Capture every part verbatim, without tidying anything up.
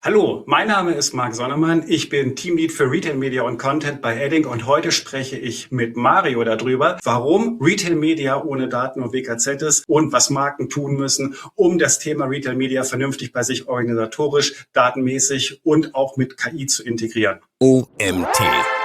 Hallo, mein Name ist Marc Sonnemann. Ich bin Teamlead für Retail Media und Content bei Adding und heute spreche ich mit Mario darüber, warum Retail Media ohne Daten und W K Z ist und was Marken tun müssen, um das Thema Retail Media vernünftig bei sich organisatorisch, datenmäßig und auch mit K I zu integrieren. O M T.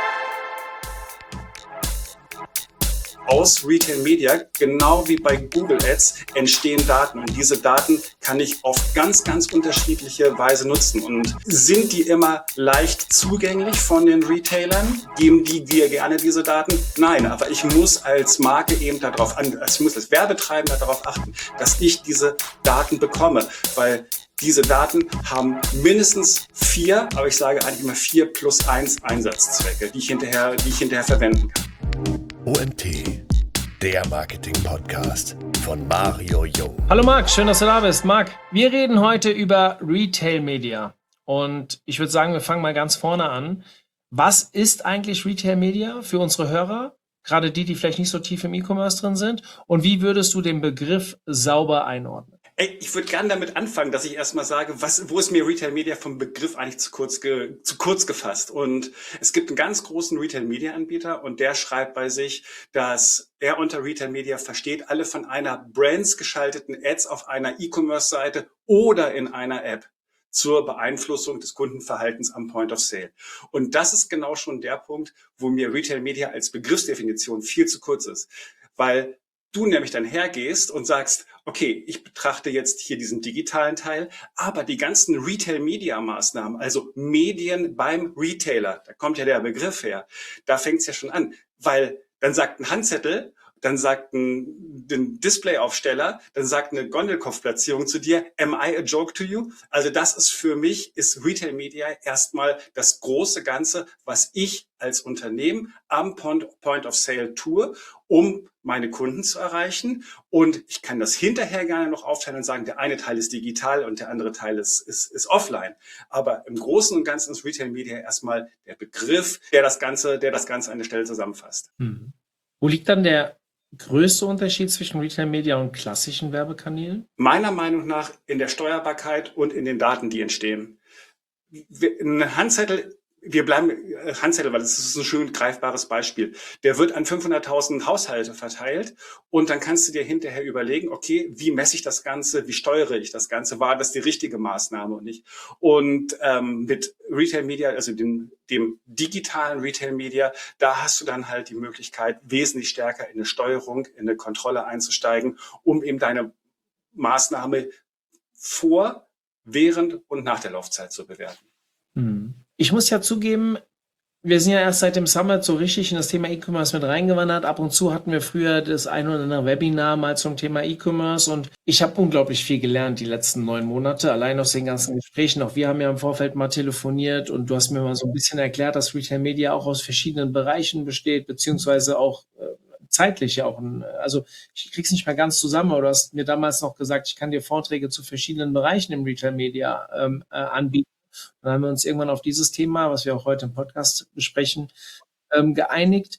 Aus Retail Media, genau wie bei Google Ads, entstehen Daten und diese Daten kann ich auf ganz, ganz unterschiedliche Weise nutzen. Und sind die immer leicht zugänglich von den Retailern? Geben die dir gerne diese Daten? Nein, aber ich muss als Marke eben darauf an, also ich muss als Werbetreibender darauf achten, dass ich diese Daten bekomme, weil diese Daten haben mindestens vier, aber ich sage eigentlich immer vier plus eins Einsatzzwecke, die ich hinterher, die ich hinterher verwenden kann. O M T, der Marketing-Podcast von Mario Jung. Hallo Marc, schön, dass du da bist. Marc, wir reden heute über Retail Media und ich würde sagen, wir fangen mal ganz vorne an. Was ist eigentlich Retail Media für unsere Hörer, gerade die, die vielleicht nicht so tief im E-Commerce drin sind, und wie würdest du den Begriff sauber einordnen? Ey, ich würde gerne damit anfangen, dass ich erstmal sage, was, wo ist mir Retail Media vom Begriff eigentlich zu kurz, ge, zu kurz gefasst? Und es gibt einen ganz großen Retail Media Anbieter und der schreibt bei sich, dass er unter Retail Media versteht, alle von einer Brands geschalteten Ads auf einer E-Commerce-Seite oder in einer App zur Beeinflussung des Kundenverhaltens am Point of Sale. Und das ist genau schon der Punkt, wo mir Retail Media als Begriffsdefinition viel zu kurz ist, weil du nämlich dann hergehst und sagst, okay, ich betrachte jetzt hier diesen digitalen Teil, aber die ganzen Retail-Media-Maßnahmen, also Medien beim Retailer, da kommt ja der Begriff her, da fängt es ja schon an, weil dann sagt ein Handzettel, dann sagt ein, ein Displayaufsteller, dann sagt eine Gondelkopfplatzierung zu dir, am I a joke to you? Also das ist für mich, ist Retail Media erstmal das große Ganze, was ich als Unternehmen am Point, Point of Sale tue, um meine Kunden zu erreichen. Und ich kann das hinterher gerne noch aufteilen und sagen, der eine Teil ist digital und der andere Teil ist, ist, ist offline. Aber im Großen und Ganzen ist Retail Media erstmal der Begriff, der das Ganze, der das Ganze an der Stelle zusammenfasst. Hm. Wo liegt dann der größte Unterschied zwischen Retail Media und klassischen Werbekanälen? Meiner Meinung nach in der Steuerbarkeit und in den Daten, die entstehen. Ein Handzettel, wir bleiben Handzettel, weil das ist ein schön greifbares Beispiel. Der wird an fünfhunderttausend Haushalte verteilt und dann kannst du dir hinterher überlegen, okay, wie messe ich das Ganze, wie steuere ich das Ganze, war das die richtige Maßnahme und nicht? Und ähm, mit Retail Media, also dem, dem digitalen Retail Media, da hast du dann halt die Möglichkeit, wesentlich stärker in eine Steuerung, in eine Kontrolle einzusteigen, um eben deine Maßnahme vor, während und nach der Laufzeit zu bewerten. Hm. Ich muss ja zugeben, wir sind ja erst seit dem Summit so richtig in das Thema E-Commerce mit reingewandert. Ab und zu hatten wir früher das ein oder andere Webinar mal zum Thema E-Commerce und ich habe unglaublich viel gelernt die letzten neun Monate, allein aus den ganzen Gesprächen. Auch wir haben ja im Vorfeld mal telefoniert und du hast mir mal so ein bisschen erklärt, dass Retail Media auch aus verschiedenen Bereichen besteht, beziehungsweise auch äh, zeitlich ja auch, ein, also ich krieg's nicht mehr ganz zusammen, aber du hast mir damals noch gesagt, ich kann dir Vorträge zu verschiedenen Bereichen im Retail Media ähm, äh, anbieten. Dann haben wir uns irgendwann auf dieses Thema, was wir auch heute im Podcast besprechen, ähm, geeinigt.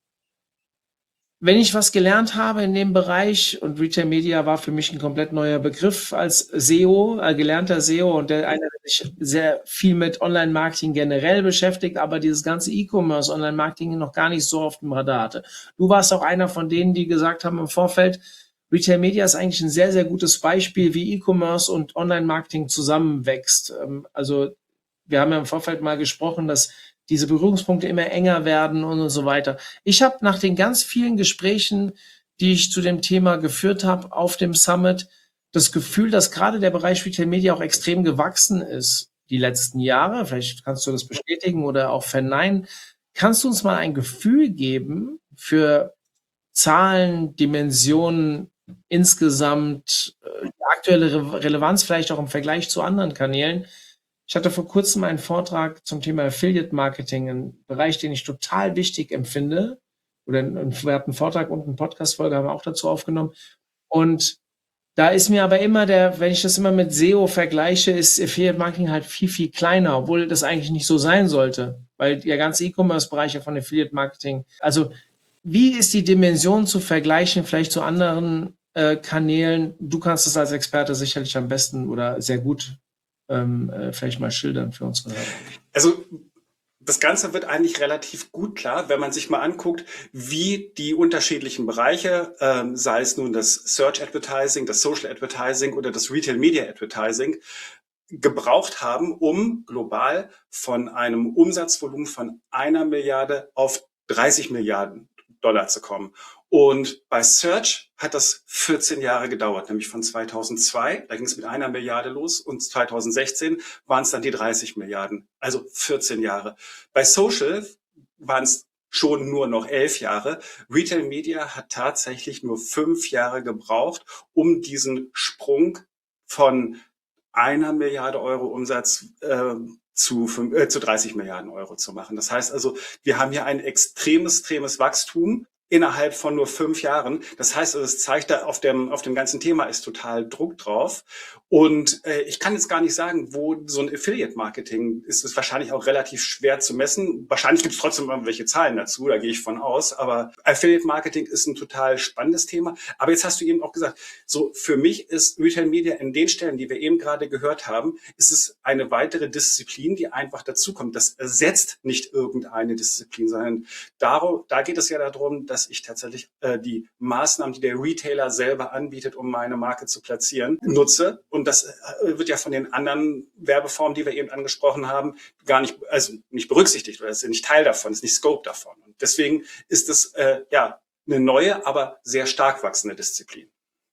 Wenn ich was gelernt habe in dem Bereich, und Retail Media war für mich ein komplett neuer Begriff als S E O, äh, gelernter S E O und der einer, der sich sehr viel mit Online-Marketing generell beschäftigt, aber dieses ganze E-Commerce, Online-Marketing noch gar nicht so auf dem Radar hatte. Du warst auch einer von denen, die gesagt haben im Vorfeld, Retail Media ist eigentlich ein sehr, sehr gutes Beispiel, wie E-Commerce und Online-Marketing zusammenwächst. Also wir haben ja im Vorfeld mal gesprochen, dass diese Berührungspunkte immer enger werden und so weiter. Ich habe nach den ganz vielen Gesprächen, die ich zu dem Thema geführt habe auf dem Summit, das Gefühl, dass gerade der Bereich Retail Media auch extrem gewachsen ist die letzten Jahre. Vielleicht kannst du das bestätigen oder auch verneinen. Kannst du uns mal ein Gefühl geben für Zahlen, Dimensionen, insgesamt äh, die aktuelle Re- Relevanz vielleicht auch im Vergleich zu anderen Kanälen? Ich hatte vor kurzem einen Vortrag zum Thema Affiliate Marketing, ein Bereich, den ich total wichtig empfinde. Oder wir hatten einen Vortrag und eine Podcast-Folge haben wir auch dazu aufgenommen. Und da ist mir aber immer der, wenn ich das immer mit S E O vergleiche, ist Affiliate Marketing halt viel, viel kleiner, obwohl das eigentlich nicht so sein sollte. Weil der ganze E-Commerce-Bereich ja von Affiliate Marketing, also wie ist die Dimension zu vergleichen, vielleicht zu anderen äh, Kanälen? Du kannst es als Experte sicherlich am besten oder sehr gut ähm, äh, vielleicht mal schildern für unsere Hörer? Also das Ganze wird eigentlich relativ gut klar, wenn man sich mal anguckt, wie die unterschiedlichen Bereiche, ähm, sei es nun das Search Advertising, das Social Advertising oder das Retail Media Advertising, gebraucht haben, um global von einem Umsatzvolumen von einer Milliarde auf dreißig Milliarden Dollar zu kommen. Und bei Search hat das vierzehn Jahre gedauert, nämlich von zweitausendzwei, da ging es mit einer Milliarde los, und zweitausendsechzehn waren es dann die dreißig Milliarden, also vierzehn Jahre. Bei Social waren es schon nur noch elf Jahre. Retail Media hat tatsächlich nur fünf Jahre gebraucht, um diesen Sprung von einer Milliarde Euro Umsatz äh, zu, fünf, äh, zu dreißig Milliarden Euro zu machen. Das heißt also, wir haben hier ein extremes, extremes Wachstum innerhalb von nur fünf Jahren. Das heißt, also, es zeigt, da auf dem, auf dem ganzen Thema ist total Druck drauf. Und äh, ich kann jetzt gar nicht sagen, wo so ein Affiliate-Marketing ist, ist wahrscheinlich auch relativ schwer zu messen. Wahrscheinlich gibt es trotzdem irgendwelche Zahlen dazu, da gehe ich von aus. Aber Affiliate-Marketing ist ein total spannendes Thema. Aber jetzt hast du eben auch gesagt, so für mich ist Retail Media in den Stellen, die wir eben gerade gehört haben, ist es eine weitere Disziplin, die einfach dazukommt. Das ersetzt nicht irgendeine Disziplin, sondern darum, da geht es ja darum, dass dass ich tatsächlich äh, die Maßnahmen, die der Retailer selber anbietet, um meine Marke zu platzieren, nutze. Und das äh, wird ja von den anderen Werbeformen, die wir eben angesprochen haben, gar nicht, also nicht berücksichtigt oder ist nicht Teil davon, ist nicht Scope davon. Und deswegen ist es äh, ja eine neue, aber sehr stark wachsende Disziplin.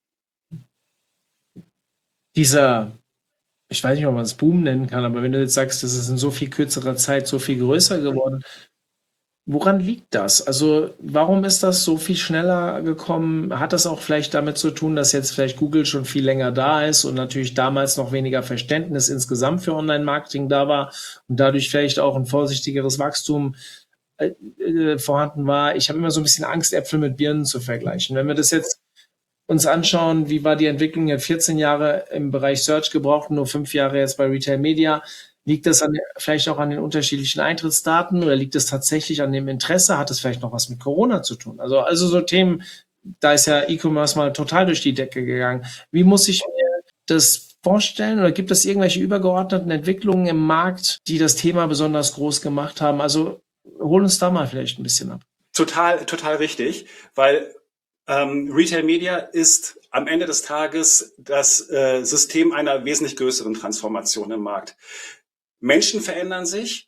Dieser, ich weiß nicht, ob man es Boom nennen kann, aber wenn du jetzt sagst, das ist in so viel kürzerer Zeit so viel größer geworden, woran liegt das? Also warum ist das so viel schneller gekommen? Hat das auch vielleicht damit zu tun, dass jetzt vielleicht Google schon viel länger da ist und natürlich damals noch weniger Verständnis insgesamt für Online-Marketing da war und dadurch vielleicht auch ein vorsichtigeres Wachstum äh, äh, vorhanden war? Ich habe immer so ein bisschen Angst, Äpfel mit Birnen zu vergleichen. Wenn wir das jetzt uns anschauen, wie war die Entwicklung, jetzt vierzehn Jahre im Bereich Search gebraucht, nur fünf Jahre jetzt bei Retail Media. Liegt das an, vielleicht auch an den unterschiedlichen Eintrittsdaten oder liegt es tatsächlich an dem Interesse? Hat es vielleicht noch was mit Corona zu tun? Also, also so Themen, da ist ja E-Commerce mal total durch die Decke gegangen. Wie muss ich mir das vorstellen? Oder gibt es irgendwelche übergeordneten Entwicklungen im Markt, die das Thema besonders groß gemacht haben? Also hol uns da mal vielleicht ein bisschen ab. Total, total richtig, weil ähm, Retail Media ist am Ende des Tages das äh, System einer wesentlich größeren Transformation im Markt. Menschen verändern sich,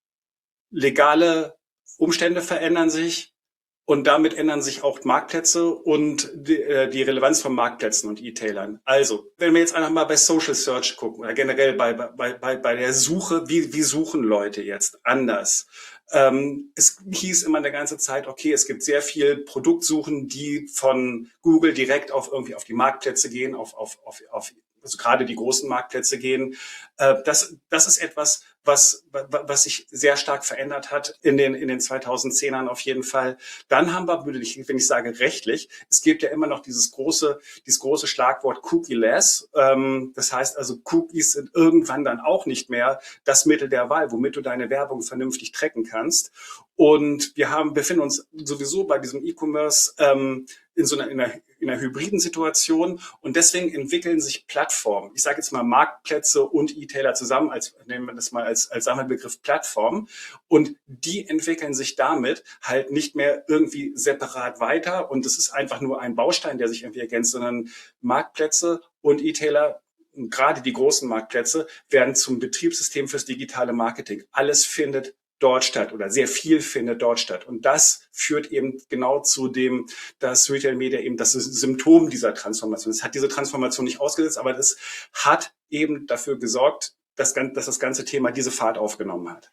legale Umstände verändern sich und damit ändern sich auch Marktplätze und die, äh, die Relevanz von Marktplätzen und E-Tailern. Also, wenn wir jetzt einfach mal bei Social Search gucken oder generell bei, bei, bei, bei der Suche, wie, wie suchen Leute jetzt anders? Ähm, es hieß immer eine ganze Zeit, okay, es gibt sehr viel Produktsuchen, die von Google direkt auf irgendwie auf die Marktplätze gehen, auf, auf, auf, auf also gerade die großen Marktplätze gehen. Äh, das, das ist etwas, was, was sich sehr stark verändert hat in den, in den zweitausendzehnern auf jeden Fall. Dann haben wir, wenn ich sage rechtlich, es gibt ja immer noch dieses große, dieses große Schlagwort Cookie-less. Ähm, das heißt also, Cookies sind irgendwann dann auch nicht mehr das Mittel der Wahl, womit du deine Werbung vernünftig tracken kannst. Und wir haben, befinden uns sowieso bei diesem E-Commerce ähm, in so einer, in einer, in einer hybriden Situation. Und deswegen entwickeln sich Plattformen. Ich sage jetzt mal Marktplätze und E-Tailer zusammen, als nehmen wir das mal als, als Sammelbegriff Plattform. Und die entwickeln sich damit halt nicht mehr irgendwie separat weiter. Und es ist einfach nur ein Baustein, der sich irgendwie ergänzt, sondern Marktplätze und E-Tailer, gerade die großen Marktplätze, werden zum Betriebssystem fürs digitale Marketing. Alles findet dort statt oder sehr viel findet dort statt. Und das führt eben genau zu dem, dass Retail Media eben das Symptom dieser Transformation ist. Es hat diese Transformation nicht ausgesetzt, aber es hat eben dafür gesorgt, dass, dass das ganze Thema diese Fahrt aufgenommen hat.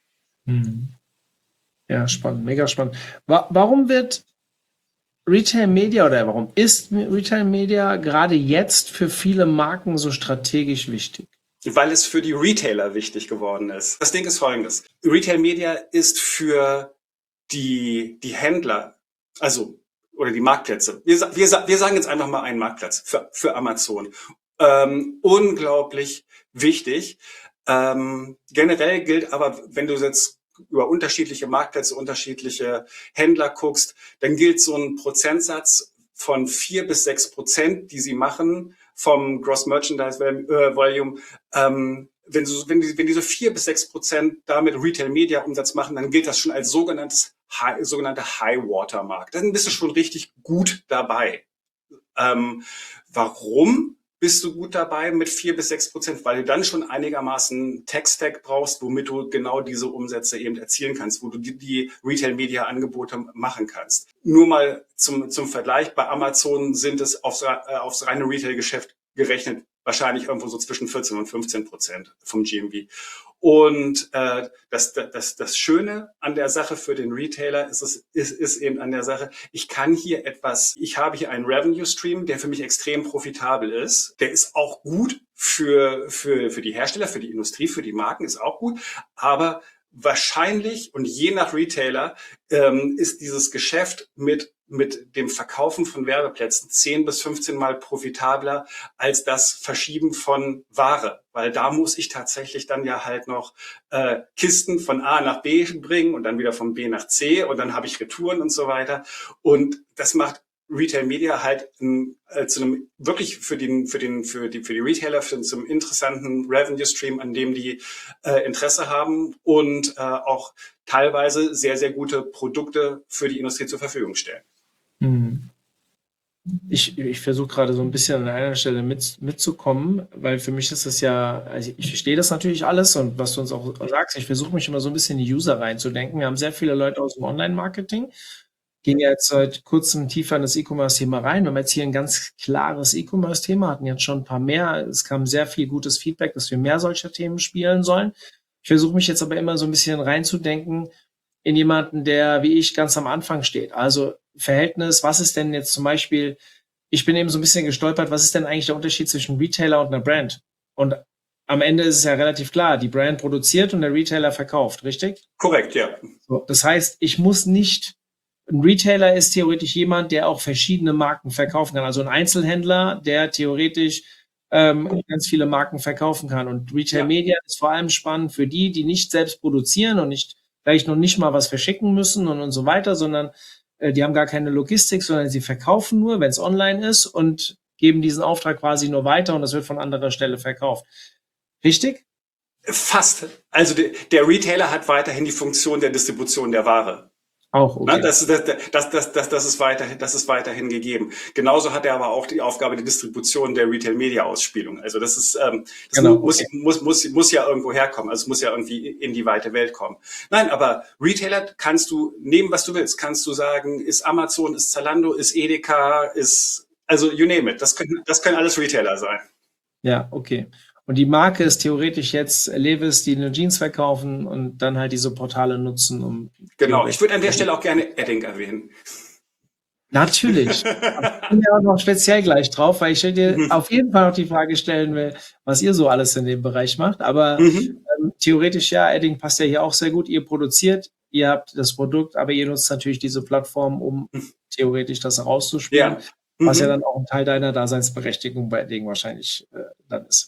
Ja, spannend, mega spannend. Warum wird Retail Media oder warum ist Retail Media gerade jetzt für viele Marken so strategisch wichtig? Weil es für die Retailer wichtig geworden ist. Das Ding ist folgendes. Retail Media ist für die, die Händler, also, oder die Marktplätze. Wir, wir, wir sagen jetzt einfach mal einen Marktplatz für, für Amazon. Ähm, unglaublich wichtig. Ähm, generell gilt aber, wenn du jetzt über unterschiedliche Marktplätze, unterschiedliche Händler guckst, dann gilt so ein Prozentsatz von vier bis sechs Prozent, die sie machen vom Gross Merchandise Volume, ähm, wenn, so, wenn, die, wenn die so vier bis sechs Prozent damit Retail-Media-Umsatz machen, dann gilt das schon als sogenanntes High, sogenannte High-Water-Mark. Dann bist du schon richtig gut dabei. Ähm, warum bist du gut dabei mit vier bis sechs Prozent? Weil du dann schon einigermaßen Tech-Stack brauchst, womit du genau diese Umsätze eben erzielen kannst, wo du die, die Retail-Media-Angebote machen kannst. Nur mal zum, zum Vergleich, bei Amazon sind es aufs, äh, aufs reine Retail-Geschäft gerechnet wahrscheinlich irgendwo so zwischen vierzehn und fünfzehn Prozent vom G M V. Und äh, das, das, das Schöne an der Sache für den Retailer ist, es, ist, ist eben an der Sache, ich kann hier etwas, ich habe hier einen Revenue Stream, der für mich extrem profitabel ist. Der ist auch gut für, für, für die Hersteller, für die Industrie, für die Marken, ist auch gut. Aber wahrscheinlich und je nach Retailer ähm, ist dieses Geschäft mit mit dem Verkaufen von Werbeplätzen zehn bis fünfzehn Mal profitabler als das Verschieben von Ware. Weil da muss ich tatsächlich dann ja halt noch äh, Kisten von A nach B bringen und dann wieder von B nach C und dann habe ich Retouren und so weiter. Und das macht Retail Media halt äh, zu einem wirklich für den für den für die für die Retailer für zu einem interessanten Revenue Stream, an dem die äh, Interesse haben und äh, auch teilweise sehr sehr gute Produkte für die Industrie zur Verfügung stellen. Hm. Ich, ich versuche gerade so ein bisschen an einer Stelle mit, mitzukommen, weil für mich ist das ja, also ich verstehe das natürlich alles und was du uns auch sagst, ich versuche mich immer so ein bisschen in die User reinzudenken. Wir haben sehr viele Leute aus dem Online-Marketing, gehen ja jetzt seit kurzem tiefer in das E-Commerce-Thema rein. Wir haben jetzt hier ein ganz klares E-Commerce-Thema, hatten jetzt schon ein paar mehr. Es kam sehr viel gutes Feedback, dass wir mehr solcher Themen spielen sollen. Ich versuche mich jetzt aber immer so ein bisschen reinzudenken in jemanden, der wie ich ganz am Anfang steht. Also Verhältnis, was ist denn jetzt zum Beispiel, ich bin eben so ein bisschen gestolpert, was ist denn eigentlich der Unterschied zwischen Retailer und einer Brand? Und am Ende ist es ja relativ klar, die Brand produziert und der Retailer verkauft, richtig? Korrekt, ja. So, das heißt, ich muss nicht, ein Retailer ist theoretisch jemand, der auch verschiedene Marken verkaufen kann. Also ein Einzelhändler, der theoretisch ähm, ganz viele Marken verkaufen kann. Und Retail Ja. Media ist vor allem spannend für die, die nicht selbst produzieren und nicht vielleicht noch nicht mal was verschicken müssen und, und so weiter, sondern äh, die haben gar keine Logistik, sondern sie verkaufen nur, wenn es online ist und geben diesen Auftrag quasi nur weiter und das wird von anderer Stelle verkauft. Richtig? Fast. Also de, der Retailer hat weiterhin die Funktion der Distribution der Ware. Auch, okay. Ne? Das, das, das, das, das, das, ist weiterhin, das ist weiterhin gegeben. Genauso hat er aber auch die Aufgabe der Distribution der Retail-Media-Ausspielung. Also das ist, ähm, das Genau, muss, okay. muss, muss, muss ja irgendwo herkommen. Also es muss ja irgendwie in die weite Welt kommen. Nein, aber Retailer kannst du nehmen, was du willst. Kannst du sagen, ist Amazon, ist Zalando, ist Edeka, ist, also you name it. Das können, das können alles Retailer sein. Ja, okay. Und die Marke ist theoretisch jetzt Levi's, die nur Jeans verkaufen und dann halt diese Portale nutzen, um... Genau, ich würde an der Stelle auch gerne Edding erwähnen. Natürlich. Ich bin ja auch noch speziell gleich drauf, weil ich dir Mhm. auf jeden Fall noch die Frage stellen will, was ihr so alles in dem Bereich macht. Aber Mhm. ähm, theoretisch ja, Edding passt ja hier auch sehr gut. Ihr produziert, ihr habt das Produkt, aber ihr nutzt natürlich diese Plattform, um theoretisch das herauszuspielen, Ja. was ja Mhm. dann auch ein Teil deiner Daseinsberechtigung bei Edding wahrscheinlich äh, dann ist.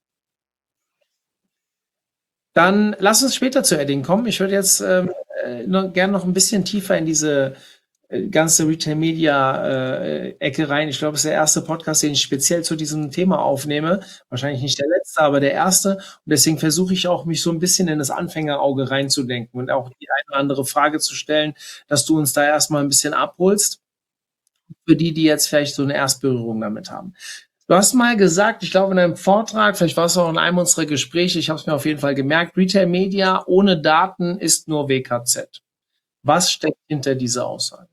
Dann lass uns später zu Edding kommen. Ich würde jetzt ähm, äh, noch, gerne noch ein bisschen tiefer in diese äh, ganze Retail-Media-Ecke äh, rein. Ich glaube, es ist der erste Podcast, den ich speziell zu diesem Thema aufnehme. Wahrscheinlich nicht der letzte, aber der erste. Und deswegen versuche ich auch, mich so ein bisschen in das Anfängerauge reinzudenken und auch die eine oder andere Frage zu stellen, dass du uns da erstmal ein bisschen abholst. Für die, die jetzt vielleicht so eine Erstberührung damit haben. Du hast mal gesagt, ich glaube in einem Vortrag, vielleicht war es auch in einem unserer Gespräche, ich habe es mir auf jeden Fall gemerkt, Retail Media ohne Daten ist nur W K Z. Was steckt hinter dieser Aussage?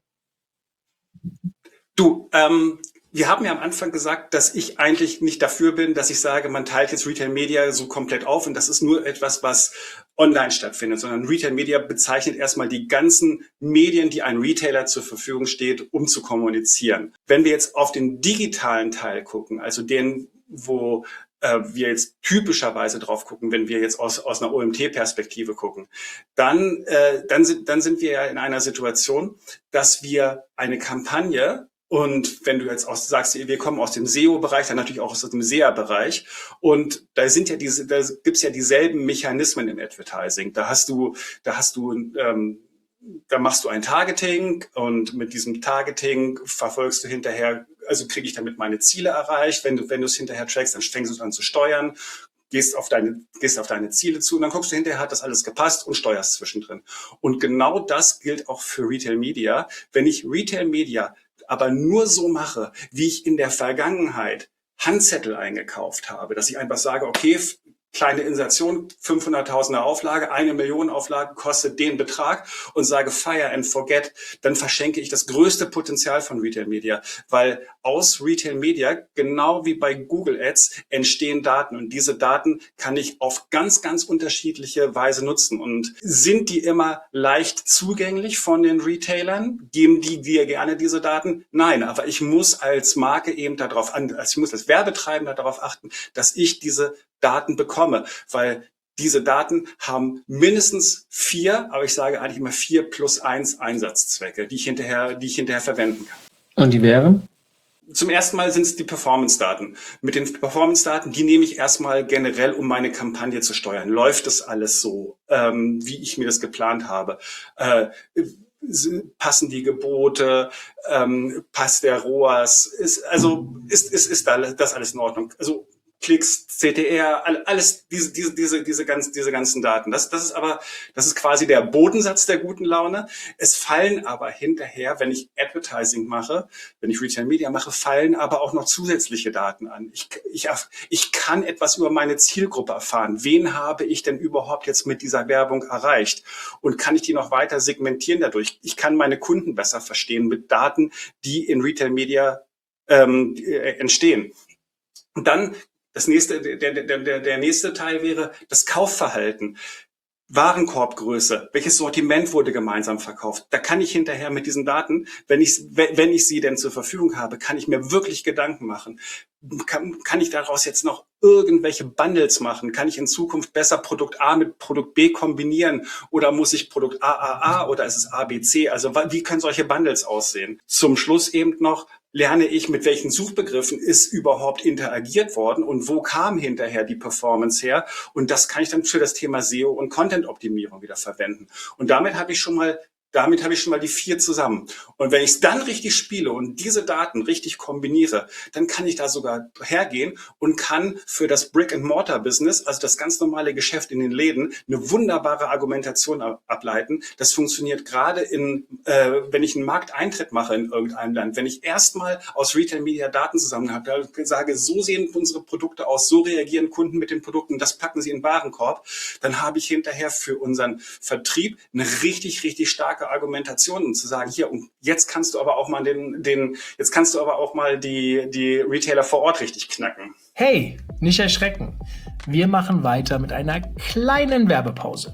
Du, ähm, wir haben ja am Anfang gesagt, dass ich eigentlich nicht dafür bin, dass ich sage, man teilt jetzt Retail Media so komplett auf und das ist nur etwas, was online stattfindet, sondern Retail Media bezeichnet erstmal die ganzen Medien, die ein Retailer zur Verfügung steht, um zu kommunizieren. Wenn wir jetzt auf den digitalen Teil gucken, also den, wo äh, wir jetzt typischerweise drauf gucken, wenn wir jetzt aus, aus einer O M T-Perspektive gucken, dann, äh, dann, sind, dann sind wir ja in einer Situation, dass wir eine Kampagne und wenn du jetzt auch sagst, wir kommen aus dem S E O-Bereich, dann natürlich auch aus dem S E A-Bereich. Und da sind ja diese, da gibt's ja dieselben Mechanismen im Advertising. Da hast du, da hast du, ähm, da machst du ein Targeting und mit diesem Targeting verfolgst du hinterher, also kriege ich damit meine Ziele erreicht. Wenn du, wenn du es hinterher trackst, dann fängst du es an zu steuern. gehst auf deine, gehst auf deine Ziele zu und dann guckst du hinterher, hat das alles gepasst und steuerst zwischendrin. Und genau das gilt auch für Retail Media. Wenn ich Retail Media aber nur so mache, wie ich in der Vergangenheit Handzettel eingekauft habe, dass ich einfach sage, okay, kleine Insertion, fünfhunderttausender Auflage, eine Million Auflage kostet den Betrag und sage fire and forget, dann verschenke ich das größte Potenzial von Retail Media, weil aus Retail Media, genau wie bei Google Ads, entstehen Daten und diese Daten kann ich auf ganz, ganz unterschiedliche Weise nutzen. Und sind die immer leicht zugänglich von den Retailern? Geben die dir gerne diese Daten? Nein, aber ich muss als Marke eben darauf an, also ich muss als Werbetreibender darauf achten, dass ich diese Daten bekomme, weil diese Daten haben mindestens vier, aber ich sage eigentlich immer vier plus eins Einsatzzwecke, die ich hinterher, die ich hinterher verwenden kann. Und die wären? Zum ersten Mal sind es die Performance-Daten. Mit den Performance-Daten, die nehme ich erstmal generell, um meine Kampagne zu steuern. Läuft das alles so, ähm, wie ich mir das geplant habe? Äh, passen die Gebote? Ähm, passt der R O A S? Ist, also ist, ist, ist da das alles in Ordnung? Also Klicks, C T R, alles diese diese diese diese ganzen diese ganzen Daten. Das das ist aber das ist quasi der Bodensatz der guten Laune. Es fallen aber hinterher, wenn ich Advertising mache, wenn ich Retail Media mache, fallen aber auch noch zusätzliche Daten an. Ich ich ich kann etwas über meine Zielgruppe erfahren. Wen habe ich denn überhaupt jetzt mit dieser Werbung erreicht? Und kann ich die noch weiter segmentieren dadurch? Ich kann meine Kunden besser verstehen mit Daten, die in Retail Media ähm, entstehen. Und dann Das nächste, der, der, der, der nächste Teil wäre das Kaufverhalten. Warenkorbgröße, welches Sortiment wurde gemeinsam verkauft? Da kann ich hinterher mit diesen Daten, wenn ich, wenn ich sie denn zur Verfügung habe, kann ich mir wirklich Gedanken machen. Kann, kann ich daraus jetzt noch irgendwelche Bundles machen? Kann ich in Zukunft besser Produkt A mit Produkt B kombinieren? Oder muss ich Produkt A A A oder ist es A B C? Also wie können solche Bundles aussehen? Zum Schluss eben noch, lerne ich, mit welchen Suchbegriffen ist überhaupt interagiert worden und wo kam hinterher die Performance her? Und das kann ich dann für das Thema S E O und Content-Optimierung wieder verwenden. Und damit habe ich schon mal Damit habe ich schon mal die vier zusammen. Und wenn ich es dann richtig spiele und diese Daten richtig kombiniere, dann kann ich da sogar hergehen und kann für das Brick-and-Mortar-Business, also das ganz normale Geschäft in den Läden, eine wunderbare Argumentation ableiten. Das funktioniert gerade in, äh, wenn ich einen Markteintritt mache in irgendeinem Land. Wenn ich erstmal aus Retail-Media Daten zusammen habe, sage, so sehen unsere Produkte aus, so reagieren Kunden mit den Produkten, das packen sie in den Warenkorb, dann habe ich hinterher für unseren Vertrieb eine richtig, richtig starke Argumentation, um zu sagen, hier, und jetzt kannst du aber auch mal den, den, jetzt kannst du aber auch mal die, die Retailer vor Ort richtig knacken. Hey, nicht erschrecken. Wir machen weiter mit einer kleinen Werbepause.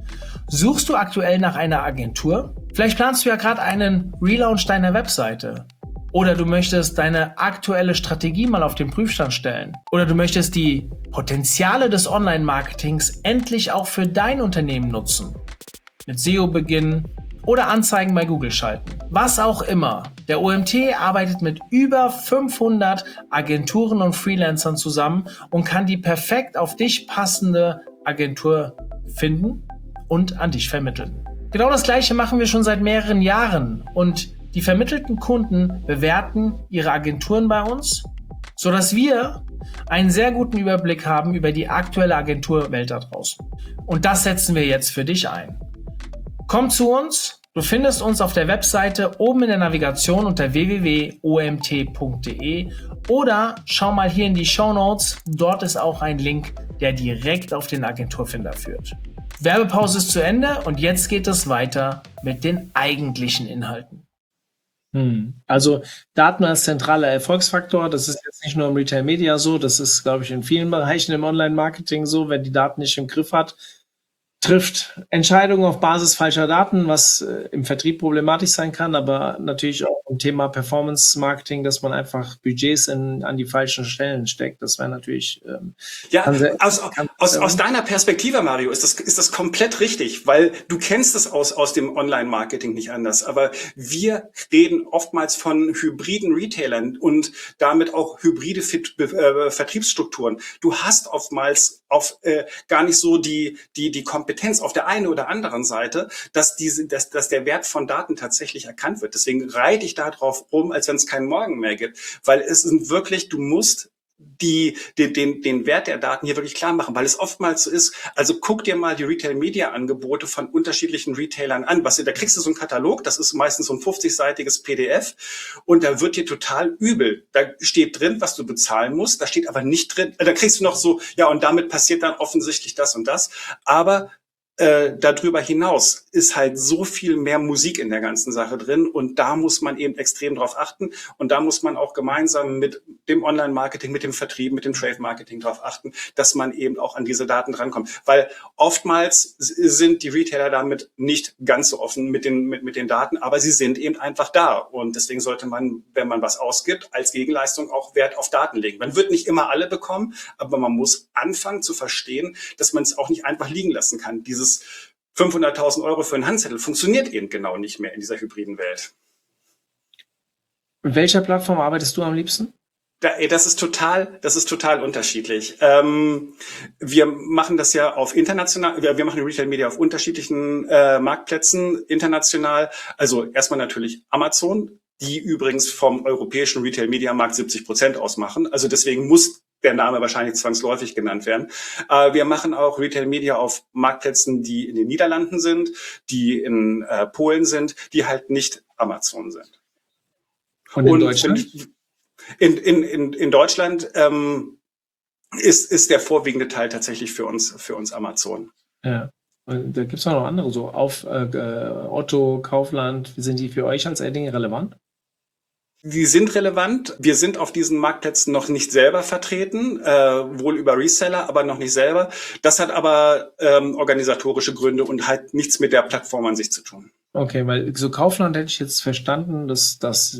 Suchst du aktuell nach einer Agentur? Vielleicht planst du ja gerade einen Relaunch deiner Webseite. Oder du möchtest deine aktuelle Strategie mal auf den Prüfstand stellen. Oder du möchtest die Potenziale des Online-Marketings endlich auch für dein Unternehmen nutzen. Mit S E O beginnen oder Anzeigen bei Google schalten. Was auch immer. Der O M T arbeitet mit über fünfhundert Agenturen und Freelancern zusammen und kann die perfekt auf dich passende Agentur finden und an dich vermitteln. Genau das Gleiche machen wir schon seit mehreren Jahren und die vermittelten Kunden bewerten ihre Agenturen bei uns, sodass wir einen sehr guten Überblick haben über die aktuelle Agenturwelt da draußen. Und das setzen wir jetzt für dich ein. Komm zu uns, du findest uns auf der Webseite oben in der Navigation unter w w w punkt o m t punkt d e oder schau mal hier in die Shownotes, dort ist auch ein Link, der direkt auf den Agenturfinder führt. Werbepause ist zu Ende und jetzt geht es weiter mit den eigentlichen Inhalten. Hm. Also Daten als zentraler Erfolgsfaktor, das ist jetzt nicht nur im Retail Media so, das ist, glaube ich, in vielen Bereichen im Online-Marketing so, wer die Daten nicht im Griff hat, trifft Entscheidungen auf Basis falscher Daten, was äh, im Vertrieb problematisch sein kann, aber natürlich auch im Thema Performance-Marketing, dass man einfach Budgets in, an die falschen Stellen steckt. Das wäre natürlich... Ähm, ja, sehr, aus, kann, aus, ähm, aus deiner Perspektive, Mario, ist das, ist das komplett richtig, weil du kennst es aus, aus dem Online-Marketing nicht anders. Aber wir reden oftmals von hybriden Retailern und damit auch hybride Fit, äh, Vertriebsstrukturen. Du hast oftmals auf äh, gar nicht so die, die, die Kompetenz auf der einen oder anderen Seite, dass diese, dass, dass der Wert von Daten tatsächlich erkannt wird. Deswegen reite ich da drauf rum, als wenn es keinen Morgen mehr gibt, weil es sind wirklich, du musst die, den, den, den Wert der Daten hier wirklich klar machen, weil es oftmals so ist, also guck dir mal die Retail-Media-Angebote von unterschiedlichen Retailern an. Was, da kriegst du so einen Katalog, das ist meistens so ein fünfzig-seitiges P D F und da wird dir total übel. Da steht drin, was du bezahlen musst, da steht aber nicht drin, da kriegst du noch so, ja, und damit passiert dann offensichtlich das und das, aber Äh, darüber hinaus ist halt so viel mehr Musik in der ganzen Sache drin und da muss man eben extrem drauf achten und da muss man auch gemeinsam mit dem Online-Marketing, mit dem Vertrieb, mit dem Trade-Marketing drauf achten, dass man eben auch an diese Daten drankommt. Weil oftmals sind die Retailer damit nicht ganz so offen mit den, mit, mit den Daten, aber sie sind eben einfach da und deswegen sollte man, wenn man was ausgibt, als Gegenleistung auch Wert auf Daten legen. Man wird nicht immer alle bekommen, aber man muss anfangen zu verstehen, dass man es auch nicht einfach liegen lassen kann. Dieses fünfhunderttausend Euro für einen Handzettel funktioniert eben genau nicht mehr in dieser hybriden Welt. Mit welcher Plattform arbeitest du am liebsten? Da, ey, das ist total, das ist total unterschiedlich. Ähm, wir machen das ja auf international, wir, wir machen Retail Media auf unterschiedlichen äh, Marktplätzen international. Also erstmal natürlich Amazon, die übrigens vom europäischen Retail Media Markt siebzig Prozent ausmachen. Also deswegen muss der Name wahrscheinlich zwangsläufig genannt werden. Äh, wir machen auch Retail Media auf Marktplätzen, die in den Niederlanden sind, die in äh, Polen sind, die halt nicht Amazon sind. Und in Und Deutschland? In, in, in, in Deutschland ähm, ist, ist der vorwiegende Teil tatsächlich für uns, für uns Amazon. Ja. Und da gibt es auch noch andere, so auf äh, Otto, Kaufland. Sind die für euch als Edding relevant? Die sind relevant. Wir sind auf diesen Marktplätzen noch nicht selber vertreten, äh, wohl über Reseller, aber noch nicht selber. Das hat aber ähm, organisatorische Gründe und halt nichts mit der Plattform an sich zu tun. Okay, weil so Kaufland hätte ich jetzt verstanden, dass, dass,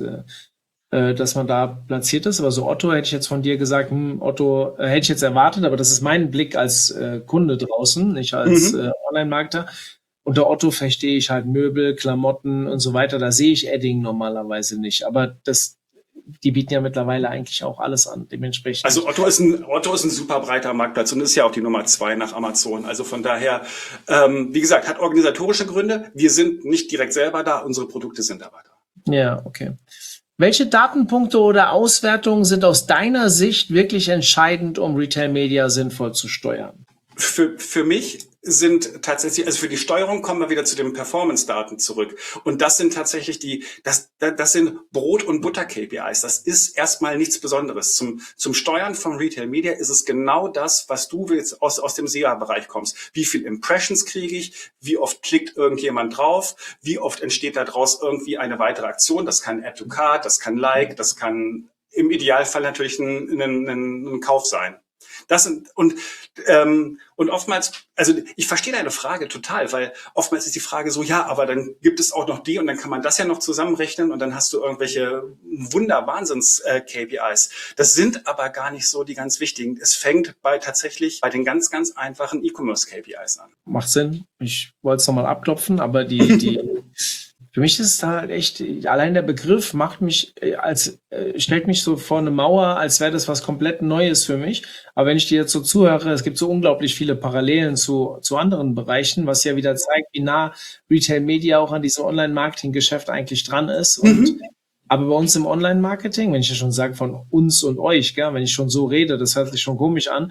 äh, dass man da platziert ist, aber so Otto hätte ich jetzt von dir gesagt, hm, Otto äh, hätte ich jetzt erwartet, aber das ist mein Blick als äh, Kunde draußen, nicht als mhm. äh, Online-Markter. Unter Otto verstehe ich halt Möbel, Klamotten und so weiter. Da sehe ich Edding normalerweise nicht. Aber das, die bieten ja mittlerweile eigentlich auch alles an. Dementsprechend. Also Otto ist ein, Otto ist ein super breiter Marktplatz und ist ja auch die Nummer zwei nach Amazon. Also von daher, ähm, wie gesagt, hat organisatorische Gründe. Wir sind nicht direkt selber da. Unsere Produkte sind aber da. Ja, okay. Welche Datenpunkte oder Auswertungen sind aus deiner Sicht wirklich entscheidend, um Retail Media sinnvoll zu steuern? Für, für mich sind tatsächlich, also für die Steuerung kommen wir wieder zu den Performance-Daten zurück. Und das sind tatsächlich die, das, das sind Brot- und Butter-K P Is. Das ist erstmal nichts Besonderes. Zum, zum Steuern von Retail Media ist es genau das, was du willst, aus, aus dem S E A-Bereich kommst. Wie viel Impressions kriege ich? Wie oft klickt irgendjemand drauf? Wie oft entsteht daraus irgendwie eine weitere Aktion? Das kann Add to Cart, das kann Like, das kann im Idealfall natürlich ein, ein, ein, ein Kauf sein. Das sind, und, ähm, und oftmals, also ich verstehe deine Frage total, weil oftmals ist die Frage so, ja, aber dann gibt es auch noch die und dann kann man das ja noch zusammenrechnen und dann hast du irgendwelche Wunder-Wahnsinns-K P Is. Das sind aber gar nicht so die ganz wichtigen. Es fängt bei tatsächlich bei den ganz, ganz einfachen E-Commerce-K P Is an. Macht Sinn. Ich wollte es nochmal abklopfen, aber die, die, für mich ist es halt echt, allein der Begriff macht mich als, äh, stellt mich so vor eine Mauer, als wäre das was komplett Neues für mich. Aber wenn ich dir jetzt so zuhöre, es gibt so unglaublich viele Parallelen zu, zu anderen Bereichen, was ja wieder zeigt, wie nah Retail Media auch an diesem Online-Marketing-Geschäft eigentlich dran ist. Und, mhm. aber bei uns im Online-Marketing, wenn ich ja schon sage von uns und euch, gell, wenn ich schon so rede, das hört sich schon komisch an.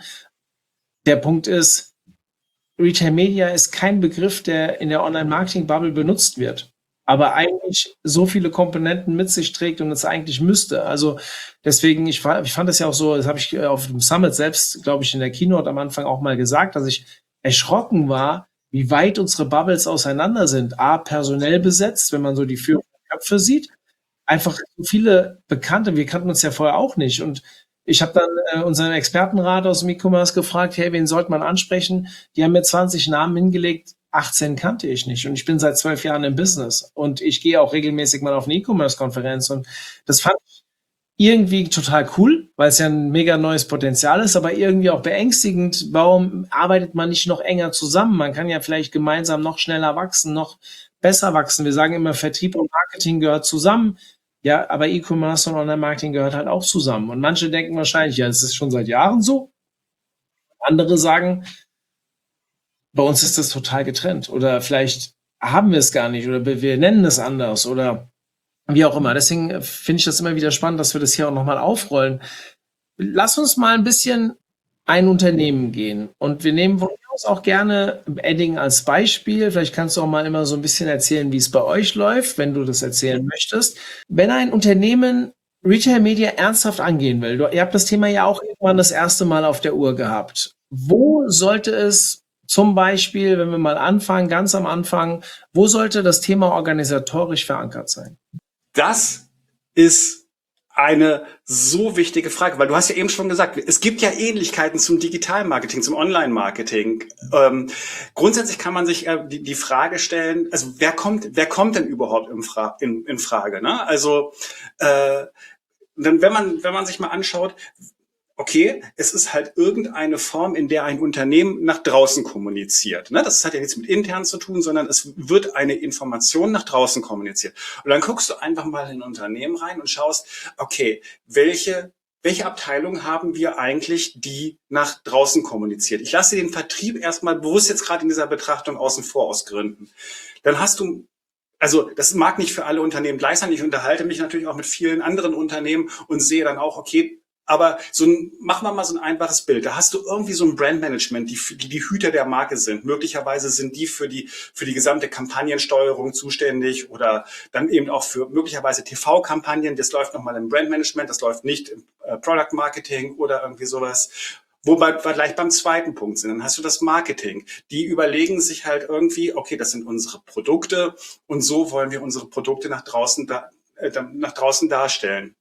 Der Punkt ist, Retail Media ist kein Begriff, der in der Online-Marketing-Bubble benutzt wird, aber eigentlich so viele Komponenten mit sich trägt und es eigentlich müsste. Also deswegen, ich, ich fand das ja auch so, das habe ich auf dem Summit selbst, glaube ich, in der Keynote am Anfang auch mal gesagt, dass ich erschrocken war, wie weit unsere Bubbles auseinander sind. A, personell besetzt, wenn man so die führenden Köpfe sieht. Einfach so viele Bekannte, wir kannten uns ja vorher auch nicht. Und ich habe dann äh, unseren Expertenrat aus dem E-Commerce gefragt, hey, wen sollte man ansprechen? Die haben mir zwanzig Namen hingelegt, achtzehn kannte ich nicht und ich bin seit zwölf Jahren im Business und ich gehe auch regelmäßig mal auf eine E-Commerce-Konferenz und das fand ich irgendwie total cool, weil es ja ein mega neues Potenzial ist, aber irgendwie auch beängstigend. Warum arbeitet man nicht noch enger zusammen? Man kann ja vielleicht gemeinsam noch schneller wachsen, noch besser wachsen. Wir sagen immer, Vertrieb und Marketing gehört zusammen. Ja, aber E-Commerce und Online-Marketing gehört halt auch zusammen. Und manche denken wahrscheinlich, ja, es ist schon seit Jahren so. Andere sagen, bei uns ist das total getrennt oder vielleicht haben wir es gar nicht oder wir nennen es anders oder wie auch immer. Deswegen finde ich das immer wieder spannend, dass wir das hier auch nochmal aufrollen. Lass uns mal ein bisschen ein Unternehmen gehen. Und wir nehmen von uns auch gerne Edding als Beispiel. Vielleicht kannst du auch mal immer so ein bisschen erzählen, wie es bei euch läuft, wenn du das erzählen möchtest. Wenn ein Unternehmen Retail Media ernsthaft angehen will, du, ihr habt das Thema ja auch irgendwann das erste Mal auf der Uhr gehabt. Wo sollte es zum Beispiel, wenn wir mal anfangen, ganz am Anfang, wo sollte das Thema organisatorisch verankert sein? Das ist eine so wichtige Frage, weil du hast ja eben schon gesagt, es gibt ja Ähnlichkeiten zum Digitalmarketing, zum Online-Marketing. Ähm, grundsätzlich kann man sich äh, die, die Frage stellen, also wer kommt, wer kommt denn überhaupt in, Fra- in, in Frage? Ne? Also äh, dann, wenn man, wenn man sich mal anschaut, okay, es ist halt irgendeine Form, in der ein Unternehmen nach draußen kommuniziert. Ne? Das hat ja nichts mit intern zu tun, sondern es wird eine Information nach draußen kommuniziert. Und dann guckst du einfach mal in ein Unternehmen rein und schaust, okay, welche welche Abteilung haben wir eigentlich, die nach draußen kommuniziert? Ich lasse den Vertrieb erstmal bewusst jetzt gerade in dieser Betrachtung außen vor aus Gründen. Dann hast du Also das mag nicht für alle Unternehmen gleich sein. Ich unterhalte mich natürlich auch mit vielen anderen Unternehmen und sehe dann auch, okay, aber so ein, machen wir mal so ein einfaches Bild. Da hast du irgendwie so ein Brandmanagement, die, die die Hüter der Marke sind. Möglicherweise sind die für die für die gesamte Kampagnensteuerung zuständig oder dann eben auch für möglicherweise T V-Kampagnen. Das läuft nochmal im Brandmanagement, das läuft nicht im äh, Product Marketing oder irgendwie sowas. Wobei wir gleich beim zweiten Punkt sind. Dann hast du das Marketing. Die überlegen sich halt irgendwie, okay, das sind unsere Produkte und so wollen wir unsere Produkte nach draußen da, äh, nach draußen darstellen.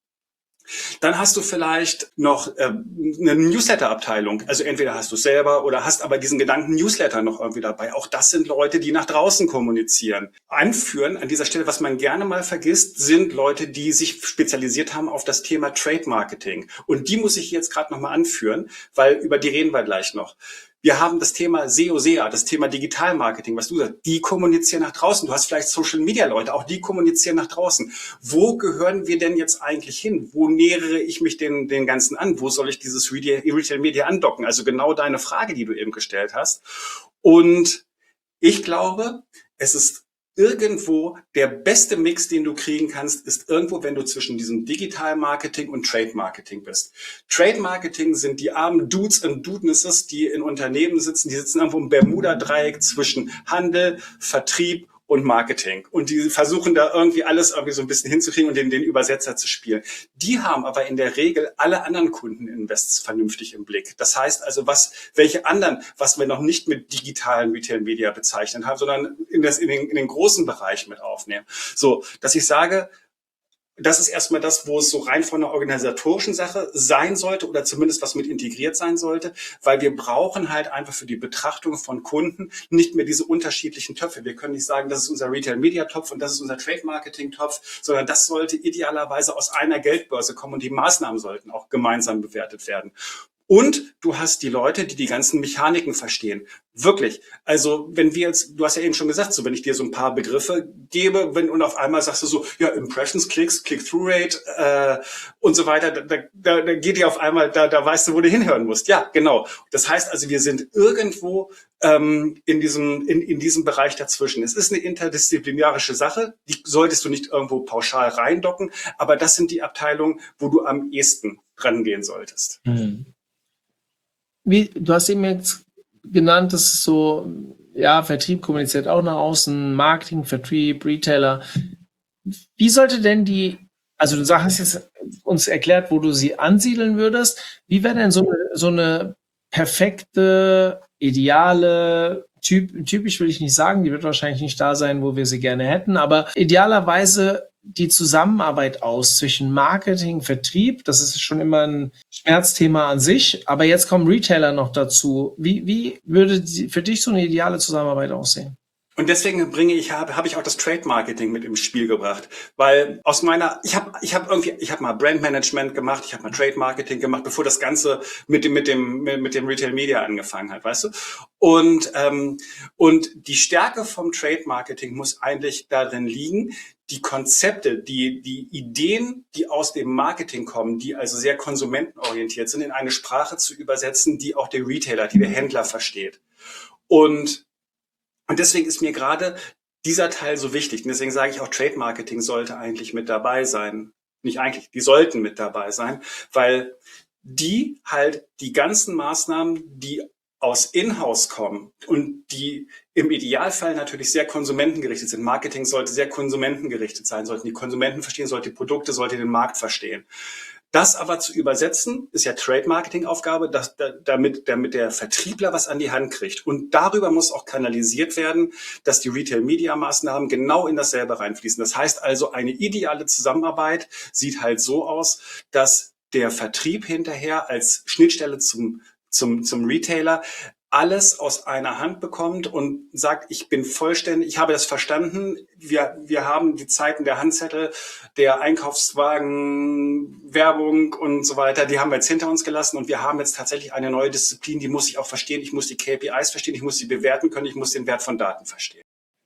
Dann hast du vielleicht noch äh, eine Newsletter-Abteilung. Also entweder hast du es selber oder hast aber diesen Gedanken Newsletter noch irgendwie dabei. Auch das sind Leute, die nach draußen kommunizieren. Anführen an dieser Stelle, was man gerne mal vergisst, sind Leute, die sich spezialisiert haben auf das Thema Trade Marketing. Und die muss ich jetzt gerade nochmal anführen, weil über die reden wir gleich noch. Wir haben das Thema S E O, S E A, das Thema Digitalmarketing, was du sagst, die kommunizieren nach draußen. Du hast vielleicht Social-Media-Leute, auch die kommunizieren nach draußen. Wo gehören wir denn jetzt eigentlich hin? Wo nähere ich mich den, den Ganzen an? Wo soll ich dieses Retail-Media andocken? Also genau deine Frage, die du eben gestellt hast. Und ich glaube, es ist irgendwo der beste Mix, den du kriegen kannst, ist irgendwo, wenn du zwischen diesem Digital-Marketing und Trade-Marketing bist. Trade-Marketing sind die armen Dudes und Dudenesses, die in Unternehmen sitzen. Die sitzen irgendwo im Bermuda-Dreieck zwischen Handel, Vertrieb und Marketing. Und die versuchen da irgendwie alles irgendwie so ein bisschen hinzukriegen und den, den Übersetzer zu spielen. Die haben aber in der Regel alle anderen Kundeninvests vernünftig im Blick. Das heißt also, was, welche anderen, was wir noch nicht mit digitalen Retail Media bezeichnet haben, sondern in, das, in, den, in den großen Bereich mit aufnehmen. So, dass ich sage, das ist erstmal das, wo es so rein von einer organisatorischen Sache sein sollte oder zumindest was mit integriert sein sollte, weil wir brauchen halt einfach für die Betrachtung von Kunden nicht mehr diese unterschiedlichen Töpfe. Wir können nicht sagen, das ist unser Retail-Media-Topf und das ist unser Trade-Marketing-Topf, sondern das sollte idealerweise aus einer Geldbörse kommen und die Maßnahmen sollten auch gemeinsam bewertet werden. Und du hast die Leute, die die ganzen Mechaniken verstehen. Wirklich. Also wenn wir jetzt, du hast ja eben schon gesagt, so wenn ich dir so ein paar Begriffe gebe, wenn und auf einmal sagst du so, ja, Impressions, Klicks, Click-Through-Rate äh, und so weiter, da, da, da geht dir auf einmal, da, da weißt du, wo du hinhören musst. Ja, genau. Das heißt also, wir sind irgendwo ähm, in diesem in, in diesem Bereich dazwischen. Es ist eine interdisziplinarische Sache, die solltest du nicht irgendwo pauschal reindocken, aber das sind die Abteilungen, wo du am ehesten dran gehen solltest. Hm. Wie, du hast eben jetzt genannt, das ist so, ja, Vertrieb kommuniziert auch nach außen, Marketing, Vertrieb, Retailer. Wie sollte denn die, also du hast jetzt uns erklärt, wo du sie ansiedeln würdest. Wie wäre denn so eine, so eine perfekte, ideale, typ, typisch will ich nicht sagen, die wird wahrscheinlich nicht da sein, wo wir sie gerne hätten, aber idealerweise die Zusammenarbeit aus zwischen Marketing, Vertrieb, das ist schon immer ein Schmerzthema an sich, aber jetzt kommen Retailer noch dazu. Wie, wie würde die, für dich so eine ideale Zusammenarbeit aussehen? Und deswegen bringe ich habe habe ich auch das Trade Marketing mit im Spiel gebracht, weil aus meiner ich habe ich habe irgendwie ich habe mal Brand Management gemacht, ich habe mal Trade Marketing gemacht, bevor das Ganze mit dem mit dem mit dem Retail Media angefangen hat, weißt du? Und ähm, und die Stärke vom Trade Marketing muss eigentlich darin liegen, die Konzepte, die die Ideen, die aus dem Marketing kommen, die also sehr konsumentenorientiert sind, in eine Sprache zu übersetzen, die auch der Retailer, die der Händler versteht. Und Und deswegen ist mir gerade dieser Teil so wichtig. Und deswegen sage ich auch, Trade Marketing sollte eigentlich mit dabei sein. Nicht eigentlich, die sollten mit dabei sein, weil die halt die ganzen Maßnahmen, die aus Inhouse kommen und die im Idealfall natürlich sehr konsumentengerichtet sind. Marketing sollte sehr konsumentengerichtet sein, sollten die Konsumenten verstehen, sollte die Produkte, sollte den Markt verstehen. Das aber zu übersetzen, ist ja Trade-Marketing-Aufgabe, dass, damit, damit der Vertriebler was an die Hand kriegt. Und darüber muss auch kanalisiert werden, dass die Retail-Media-Maßnahmen genau in dasselbe reinfließen. Das heißt also, eine ideale Zusammenarbeit sieht halt so aus, dass der Vertrieb hinterher als Schnittstelle zum zum, zum Retailer alles aus einer Hand bekommt und sagt, ich bin vollständig, ich habe das verstanden, wir, wir haben die Zeiten der Handzettel, der Einkaufswagen, Werbung und so weiter, die haben wir jetzt hinter uns gelassen und wir haben jetzt tatsächlich eine neue Disziplin, die muss ich auch verstehen, ich muss die K P Is verstehen, ich muss sie bewerten können, ich muss den Wert von Daten verstehen.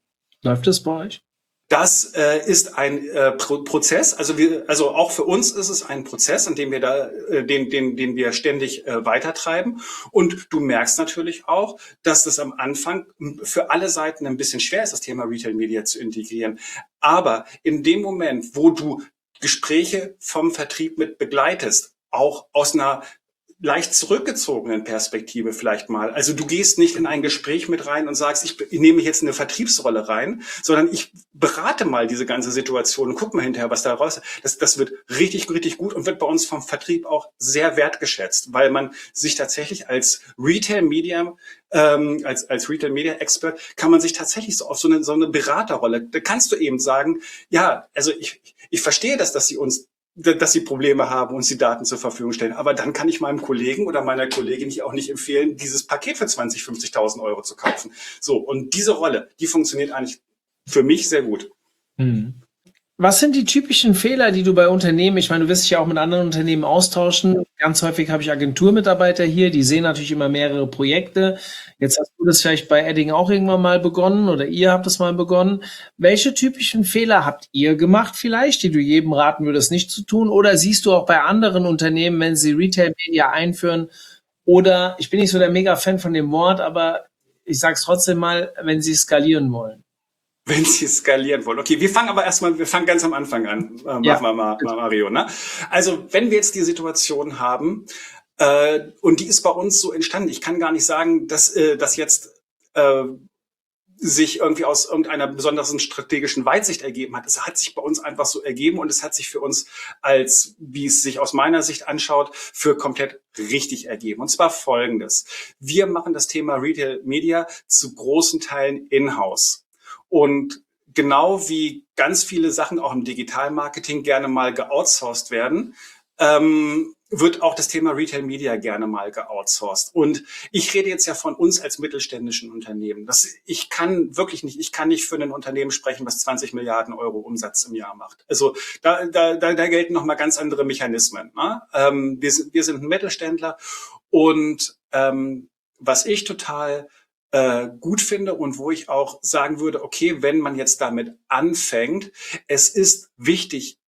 Läuft das bei euch? Das äh, ist ein äh, Pro- Prozess, also wir, also auch für uns ist es ein Prozess, an dem wir da, äh, den, den, den wir ständig äh, weitertreiben. Und du merkst natürlich auch, dass das am Anfang für alle Seiten ein bisschen schwer ist, das Thema Retail Media zu integrieren. Aber in dem Moment, wo du Gespräche vom Vertrieb mit begleitest, auch aus einer leicht zurückgezogenen Perspektive vielleicht mal. Also du gehst nicht in ein Gespräch mit rein und sagst, ich, ich nehme jetzt eine Vertriebsrolle rein, sondern ich berate mal diese ganze Situation und guck mal hinterher, was da raus ist. Das, das wird richtig, richtig gut und wird bei uns vom Vertrieb auch sehr wertgeschätzt, weil man sich tatsächlich als Retail Media, ähm, als, als Retail Media Expert kann man sich tatsächlich so auf so eine, so eine Beraterrolle, da kannst du eben sagen, ja, also ich, ich verstehe das, dass sie uns dass sie Probleme haben, uns die Daten zur Verfügung stellen. Aber dann kann ich meinem Kollegen oder meiner Kollegin auch nicht empfehlen, dieses Paket für zwanzig, fünfzigtausend Euro zu kaufen. So, und diese Rolle, die funktioniert eigentlich für mich sehr gut. Hm. Was sind die typischen Fehler, die du bei Unternehmen, ich meine, du wirst dich ja auch mit anderen Unternehmen austauschen. Ganz häufig habe ich Agenturmitarbeiter hier, die sehen natürlich immer mehrere Projekte. Jetzt hast du das vielleicht bei Edding auch irgendwann mal begonnen oder ihr habt es mal begonnen. Welche typischen Fehler habt ihr gemacht vielleicht, die du jedem raten würdest, nicht zu tun? Oder siehst du auch bei anderen Unternehmen, wenn sie Retail Media einführen? Oder, ich bin nicht so der Mega-Fan von dem Wort, aber ich sage es trotzdem mal, wenn sie skalieren wollen. Wenn sie skalieren wollen. Okay, wir fangen aber erstmal, wir fangen ganz am Anfang an, äh, Ja. machen wir mal, mal Mario, ne? Also, wenn wir jetzt die Situation haben, äh, und die ist bei uns so entstanden, ich kann gar nicht sagen, dass äh, das jetzt äh, sich irgendwie aus irgendeiner besonderen strategischen Weitsicht ergeben hat. Es hat sich bei uns einfach so ergeben und es hat sich für uns als, wie es sich aus meiner Sicht anschaut, für komplett richtig ergeben. Und zwar Folgendes. Wir machen das Thema Retail Media zu großen Teilen in-house. Und genau wie ganz viele Sachen auch im Digitalmarketing gerne mal geoutsourced werden, ähm, wird auch das Thema Retail Media gerne mal geoutsourced. Und ich rede jetzt ja von uns als mittelständischen Unternehmen. Das, ich kann wirklich nicht, ich kann nicht für ein Unternehmen sprechen, was zwanzig Milliarden Euro Umsatz im Jahr macht. Also da, da, da, da gelten noch mal ganz andere Mechanismen. Ne? Ähm, wir, sind, wir sind ein Mittelständler und ähm, was ich total äh, gut finde und wo ich auch sagen würde, okay, wenn man jetzt damit anfängt, es ist wichtig,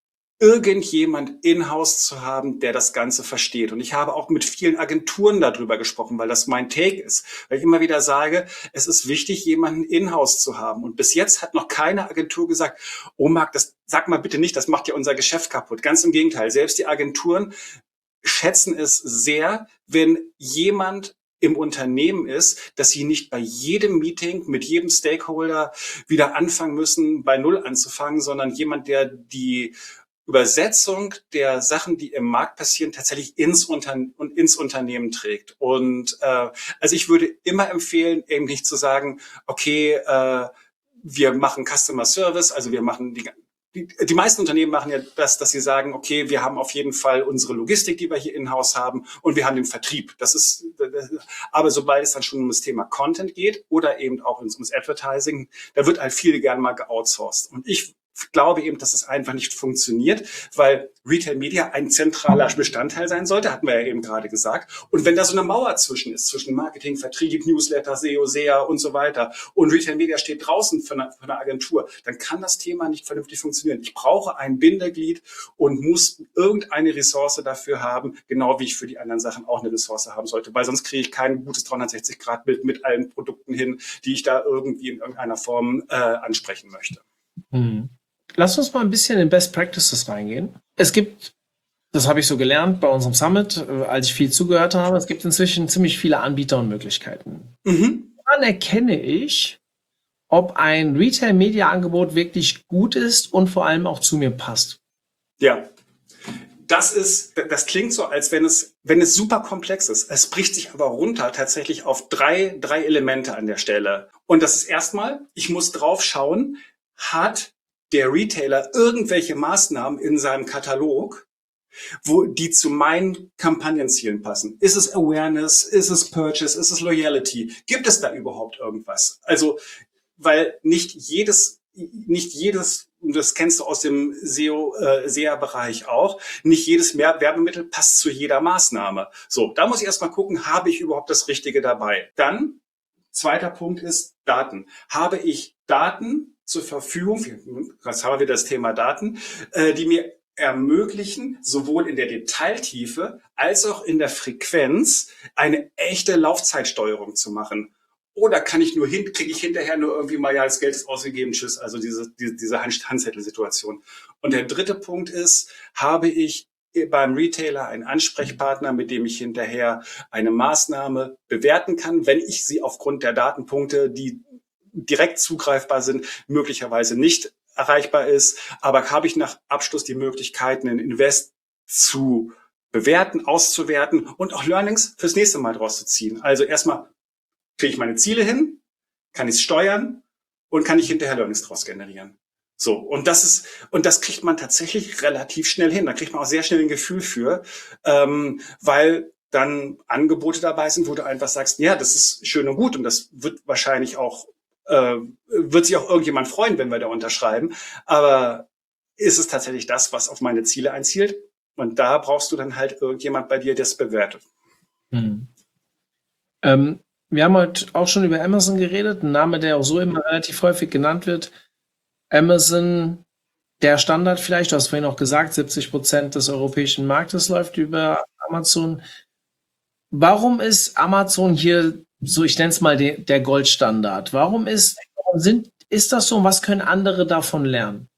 irgendjemand in-house zu haben, der das Ganze versteht. Und ich habe auch mit vielen Agenturen darüber gesprochen, weil das mein Take ist. Weil ich immer wieder sage, es ist wichtig, jemanden in-house zu haben. Und bis jetzt hat noch keine Agentur gesagt, oh Marc, das sag mal bitte nicht, das macht ja unser Geschäft kaputt. Ganz im Gegenteil. Selbst die Agenturen schätzen es sehr, wenn jemand im Unternehmen ist, dass sie nicht bei jedem Meeting mit jedem Stakeholder wieder anfangen müssen, bei Null anzufangen, sondern jemand, der die Übersetzung der Sachen, die im Markt passieren, tatsächlich ins, Unter- und ins Unternehmen trägt. Und äh, also ich würde immer empfehlen, eben nicht zu sagen, okay, äh, wir machen Customer Service, also wir machen die Die, die meisten Unternehmen machen ja das, dass sie sagen, okay, wir haben auf jeden Fall unsere Logistik, die wir hier in-house haben, und wir haben den Vertrieb. Das ist, das, aber sobald es dann schon um das Thema Content geht oder eben auch ums, ums Advertising, da wird halt viel gerne mal geoutsourced. Und ich glaube eben, dass es einfach nicht funktioniert, weil Retail Media ein zentraler Bestandteil sein sollte, hatten wir ja eben gerade gesagt. Und wenn da so eine Mauer zwischen ist, zwischen Marketing, Vertrieb, Newsletter, S E O, S E A und so weiter, und Retail Media steht draußen von einer, von einer Agentur, dann kann das Thema nicht vernünftig funktionieren. Ich brauche ein Bindeglied und muss irgendeine Ressource dafür haben, genau wie ich für die anderen Sachen auch eine Ressource haben sollte, weil sonst kriege ich kein gutes dreihundertsechzig Grad Bild mit allen Produkten hin, die ich da irgendwie in irgendeiner Form äh, ansprechen möchte. Hm. Lass uns mal ein bisschen in Best Practices reingehen. Es gibt Das habe ich so gelernt bei unserem Summit, äh, als ich viel zugehört habe. Es gibt inzwischen ziemlich viele Anbieter und Möglichkeiten. Mhm. Dann erkenne ich, ob ein Retail-Media-Angebot wirklich gut ist und vor allem auch zu mir passt. Ja. Das ist, das klingt so, als wenn es, wenn es super komplex ist. Es bricht sich aber runter tatsächlich auf drei, drei Elemente an der Stelle. Und das ist erstmal, ich muss drauf schauen, hat der Retailer irgendwelche Maßnahmen in seinem Katalog, wo die zu meinen Kampagnenzielen passen? Ist es Awareness? Ist es Purchase? Ist es Loyalty? Gibt es da überhaupt irgendwas? Also, weil nicht jedes, nicht jedes, und das kennst du aus dem S E O, äh, S E A-Bereich auch, nicht jedes mehr Werbemittel passt zu jeder Maßnahme. So, da muss ich erstmal gucken, habe ich überhaupt das Richtige dabei? Dann, zweiter Punkt ist Daten. Habe ich Daten zur Verfügung, jetzt haben wir wieder das Thema Daten, äh, die mir ermöglichen, sowohl in der Detailtiefe als auch in der Frequenz eine echte Laufzeitsteuerung zu machen. Oder kann ich nur hin, kriege ich hinterher nur irgendwie mal, ja, das Geld ist ausgegeben, tschüss, also diese, diese, diese Handzettelsituation. Und der dritte Punkt ist, habe ich beim Retailer einen Ansprechpartner, mit dem ich hinterher eine Maßnahme bewerten kann, wenn ich sie aufgrund der Datenpunkte, die direkt zugreifbar sind, möglicherweise nicht erreichbar ist, aber habe ich nach Abschluss die Möglichkeit, einen Invest zu bewerten, auszuwerten und auch Learnings fürs nächste Mal draus zu ziehen. Also erstmal kriege ich meine Ziele hin, kann ich es steuern und kann ich hinterher Learnings draus generieren. So, und das ist, und das kriegt man tatsächlich relativ schnell hin. Da kriegt man auch sehr schnell ein Gefühl für, ähm, weil dann Angebote dabei sind, wo du einfach sagst, ja, das ist schön und gut und das wird wahrscheinlich auch Äh, wird sich auch irgendjemand freuen, wenn wir da unterschreiben. Aber ist es tatsächlich das, was auf meine Ziele einzielt? Und da brauchst du dann halt irgendjemand bei dir, der es bewertet. Hm. Ähm, wir haben heute auch schon über Amazon geredet, ein Name, der auch so immer relativ häufig genannt wird. Amazon, der Standard vielleicht, du hast vorhin auch gesagt, siebzig Prozent des europäischen Marktes läuft über Amazon. Warum ist Amazon hier so, ich nenne es mal de, der Goldstandard? Warum ist, warum sind, ist das so und was können andere davon lernen?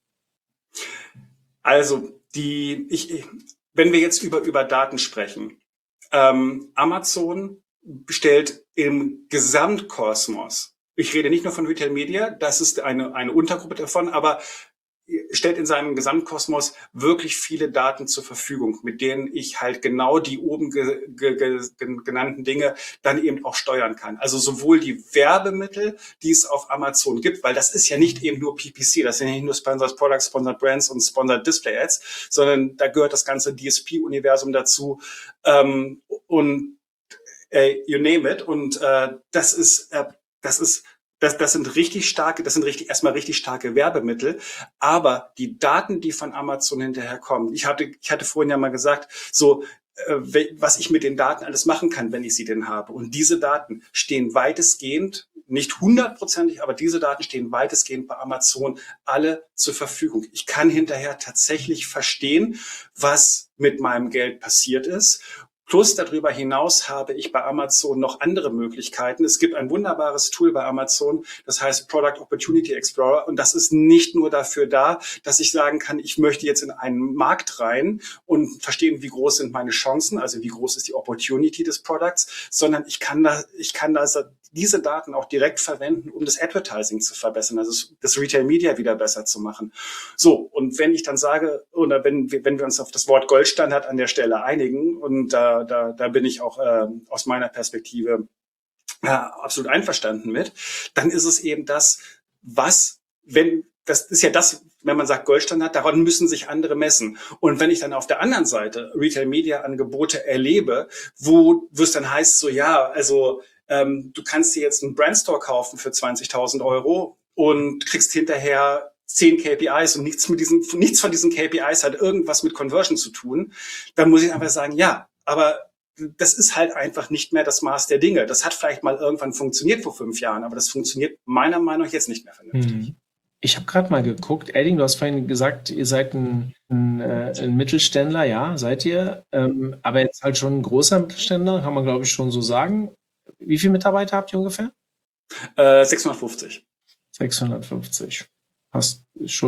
Also, die, ich, wenn wir jetzt über, über Daten sprechen, ähm, Amazon stellt im Gesamtkosmos, ich rede nicht nur von Retail Media, das ist eine, eine Untergruppe davon, aber stellt in seinem Gesamtkosmos wirklich viele Daten zur Verfügung, mit denen ich halt genau die oben ge, ge, ge, genannten Dinge dann eben auch steuern kann. Also sowohl die Werbemittel, die es auf Amazon gibt, weil das ist ja nicht eben nur P P C, das sind ja nicht nur Sponsored Products, Sponsored Brands und Sponsored Display Ads, sondern da gehört das ganze D S P-Universum dazu ähm, und äh, you name it. Und äh, das ist, äh, das ist Das, das sind richtig starke, das sind richtig, erstmal richtig starke Werbemittel. Aber die Daten, die von Amazon hinterher kommen, ich hatte, ich hatte vorhin ja mal gesagt, so, äh, was ich mit den Daten alles machen kann, wenn ich sie denn habe. Und diese Daten stehen weitestgehend, nicht hundertprozentig, aber diese Daten stehen weitestgehend bei Amazon alle zur Verfügung. Ich kann hinterher tatsächlich verstehen, was mit meinem Geld passiert ist. Plus darüber hinaus habe ich bei Amazon noch andere Möglichkeiten. Es gibt ein wunderbares Tool bei Amazon, das heißt Product Opportunity Explorer. Und das ist nicht nur dafür da, dass ich sagen kann, ich möchte jetzt in einen Markt rein und verstehen, wie groß sind meine Chancen, also wie groß ist die Opportunity des Products, sondern ich kann da, ich kann da diese Daten auch direkt verwenden, um das Advertising zu verbessern, also das Retail Media wieder besser zu machen. So, und wenn ich dann sage, oder wenn wir, wenn wir uns auf das Wort Goldstandard an der Stelle einigen, und da, da, da bin ich auch äh, aus meiner Perspektive äh, absolut einverstanden mit, dann ist es eben das, was, wenn, das ist ja das, wenn man sagt Goldstandard, daran müssen sich andere messen. Und wenn ich dann auf der anderen Seite Retail-Media-Angebote erlebe, wo wo es dann heißt, so ja, also ähm, du kannst dir jetzt einen Brandstore kaufen für zwanzigtausend Euro und kriegst hinterher zehn K P Is und nichts mit diesen, nichts von diesen K P Is hat irgendwas mit Conversion zu tun, dann muss ich einfach sagen, ja, aber das ist halt einfach nicht mehr das Maß der Dinge. Das hat vielleicht mal irgendwann funktioniert vor fünf Jahren, aber das funktioniert meiner Meinung nach jetzt nicht mehr vernünftig. Ich habe gerade mal geguckt, Edding, du hast vorhin gesagt, ihr seid ein, ein, äh, ein Mittelständler, ja, seid ihr, ähm, aber jetzt halt schon ein großer Mittelständler, kann man glaube ich schon so sagen. Wie viele Mitarbeiter habt ihr ungefähr? Äh, sechshundertfünfzig. sechshundertfünfzig. Hast schon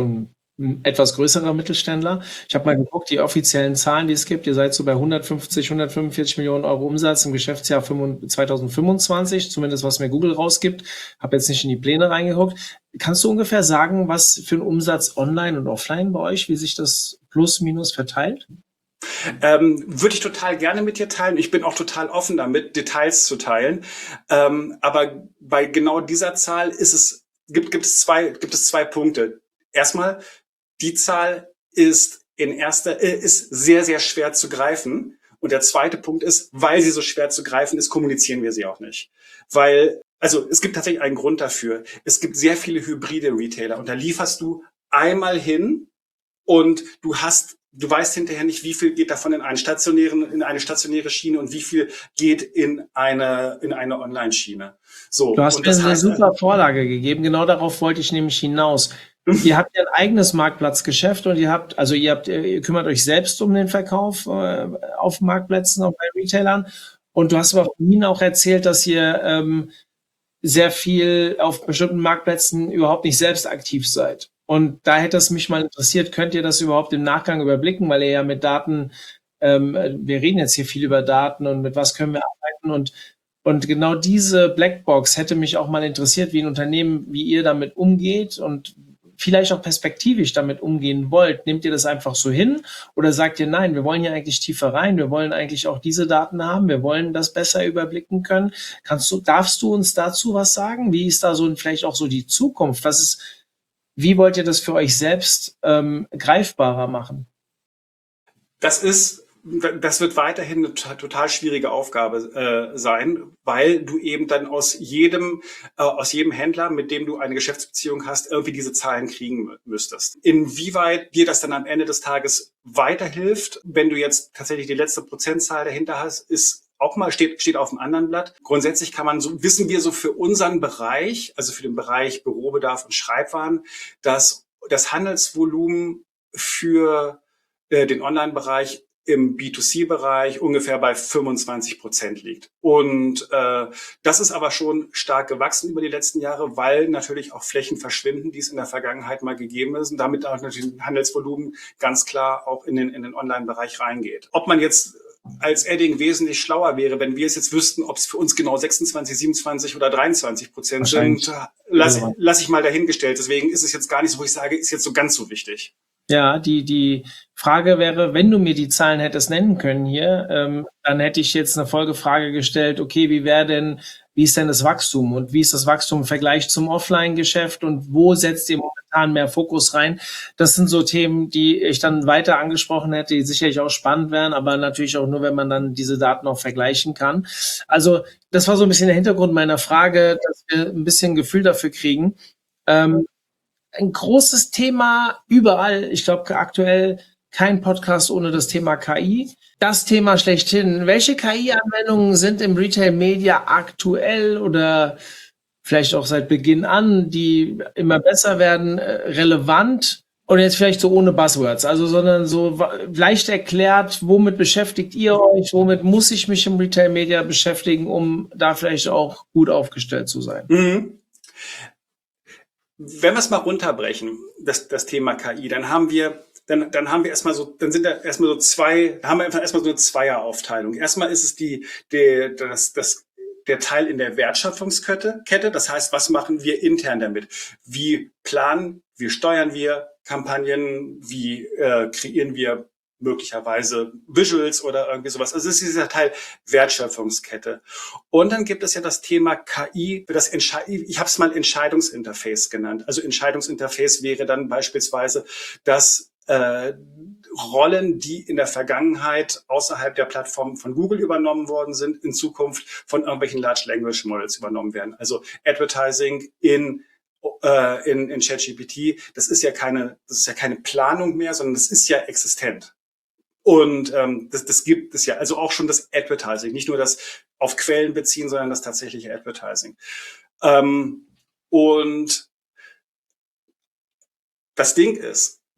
ein etwas größerer Mittelständler. Ich habe mal geguckt, die offiziellen Zahlen, die es gibt. Ihr seid so bei hundertfünfzig, hundertfünfundvierzig Millionen Euro Umsatz im Geschäftsjahr zwanzig fünfundzwanzig, zumindest was mir Google rausgibt. Habe jetzt nicht in die Pläne reingeguckt. Kannst du ungefähr sagen, was für ein Umsatz online und offline bei euch, wie sich das plus minus verteilt? Ähm, würde ich total gerne mit dir teilen. Ich bin auch total offen damit, Details zu teilen. Ähm, aber bei genau dieser Zahl ist es, gibt, gibt es zwei, gibt es zwei Punkte. Erstmal, die Zahl ist in erster, äh, ist sehr, sehr schwer zu greifen. Und der zweite Punkt ist, weil sie so schwer zu greifen ist, kommunizieren wir sie auch nicht. Weil, also, es gibt tatsächlich einen Grund dafür. Es gibt sehr viele hybride Retailer und da lieferst du einmal hin und du hast, du weißt hinterher nicht, wie viel geht davon in einen stationären, in eine stationäre Schiene und wie viel geht in eine, in eine Online-Schiene. So. Du hast und mir das eine heißt, super Vorlage gegeben. Genau darauf wollte ich nämlich hinaus. Ihr habt ja ein eigenes Marktplatzgeschäft und ihr habt, also ihr habt, ihr kümmert euch selbst um den Verkauf äh, auf Marktplätzen, auch bei Retailern. Und du hast aber vorhin auch erzählt, dass ihr ähm, sehr viel auf bestimmten Marktplätzen überhaupt nicht selbst aktiv seid. Und da hätte es mich mal interessiert, könnt ihr das überhaupt im Nachgang überblicken, weil ihr ja mit Daten, ähm, wir reden jetzt hier viel über Daten und mit was können wir arbeiten und Und genau diese Blackbox hätte mich auch mal interessiert, wie ein Unternehmen, wie ihr damit umgeht und vielleicht auch perspektivisch damit umgehen wollt. Nehmt ihr das einfach so hin oder sagt ihr, nein, wir wollen hier eigentlich tiefer rein, wir wollen eigentlich auch diese Daten haben, wir wollen das besser überblicken können. Kannst du, darfst du uns dazu was sagen? Wie ist da so vielleicht auch so die Zukunft? Was ist, wie wollt ihr das für euch selbst ähm, greifbarer machen? Das ist, das wird weiterhin eine total schwierige Aufgabe äh, sein, weil du eben dann aus jedem, äh, aus jedem Händler, mit dem du eine Geschäftsbeziehung hast, irgendwie diese Zahlen kriegen müsstest. Inwieweit dir das dann am Ende des Tages weiterhilft, wenn du jetzt tatsächlich die letzte Prozentzahl dahinter hast, ist auch mal, steht, steht auf dem anderen Blatt. Grundsätzlich kann man so, wissen wir so für unseren Bereich, also für den Bereich Bürobedarf und Schreibwaren, dass das Handelsvolumen für äh, den Online-Bereich im B zwei C-Bereich ungefähr bei fünfundzwanzig Prozent liegt. Und äh, das ist aber schon stark gewachsen über die letzten Jahre, weil natürlich auch Flächen verschwinden, die es in der Vergangenheit mal gegeben ist und damit auch natürlich ein Handelsvolumen ganz klar auch in den, in den Online-Bereich reingeht. Ob man jetzt als Edding wesentlich schlauer wäre, wenn wir es jetzt wüssten, ob es für uns genau sechsundzwanzig, siebenundzwanzig oder dreiundzwanzig Prozent sind, lasse lass ich mal dahingestellt. Deswegen ist es jetzt gar nicht so, wo ich sage, ist jetzt so ganz so wichtig. Ja, die, die Frage wäre, wenn du mir die Zahlen hättest nennen können hier, ähm, dann hätte ich jetzt eine Folgefrage gestellt, okay, wie wäre denn, wie ist denn das Wachstum und wie ist das Wachstum im Vergleich zum Offline-Geschäft und wo setzt ihr momentan mehr Fokus rein? Das sind so Themen, die ich dann weiter angesprochen hätte, die sicherlich auch spannend wären, aber natürlich auch nur, wenn man dann diese Daten auch vergleichen kann. Also das war so ein bisschen der Hintergrund meiner Frage, dass wir ein bisschen Gefühl dafür kriegen. Ähm, Ein großes Thema überall. Ich glaube, aktuell kein Podcast ohne das Thema K I. Das Thema schlechthin. Welche K I-Anwendungen sind im Retail-Media aktuell oder vielleicht auch seit Beginn an, die immer besser werden, relevant? Und jetzt vielleicht so ohne Buzzwords, also sondern so leicht erklärt, womit beschäftigt ihr euch, womit muss ich mich im Retail-Media beschäftigen, um da vielleicht auch gut aufgestellt zu sein? Mhm. Wenn wir es mal runterbrechen, das, das Thema K I, dann haben wir, dann, dann haben wir erstmal so, dann sind da erstmal so zwei, haben wir einfach erstmal so eine Zweieraufteilung. Erstmal ist es die, die, das, das, der Teil in der Wertschöpfungskette, Kette. Das heißt, was machen wir intern damit? Wie planen, wie steuern wir Kampagnen, wie äh, kreieren wir möglicherweise Visuals oder irgendwie sowas. Also das ist dieser Teil Wertschöpfungskette. Und dann gibt es ja das Thema K I, für das Entschei- ich habe es mal Entscheidungsinterface genannt. Also Entscheidungsinterface wäre dann beispielsweise, dass äh, Rollen, die in der Vergangenheit außerhalb der Plattform von Google übernommen worden sind, in Zukunft von irgendwelchen Large Language Models übernommen werden. Also Advertising in äh, in, in ChatGPT, das ist ja keine, das ist ja keine Planung mehr, sondern das ist ja existent. Und ähm, das, das gibt es ja, also auch schon das Advertising, nicht nur das auf Quellen beziehen, sondern das tatsächliche Advertising. Ähm, und das Ding ist,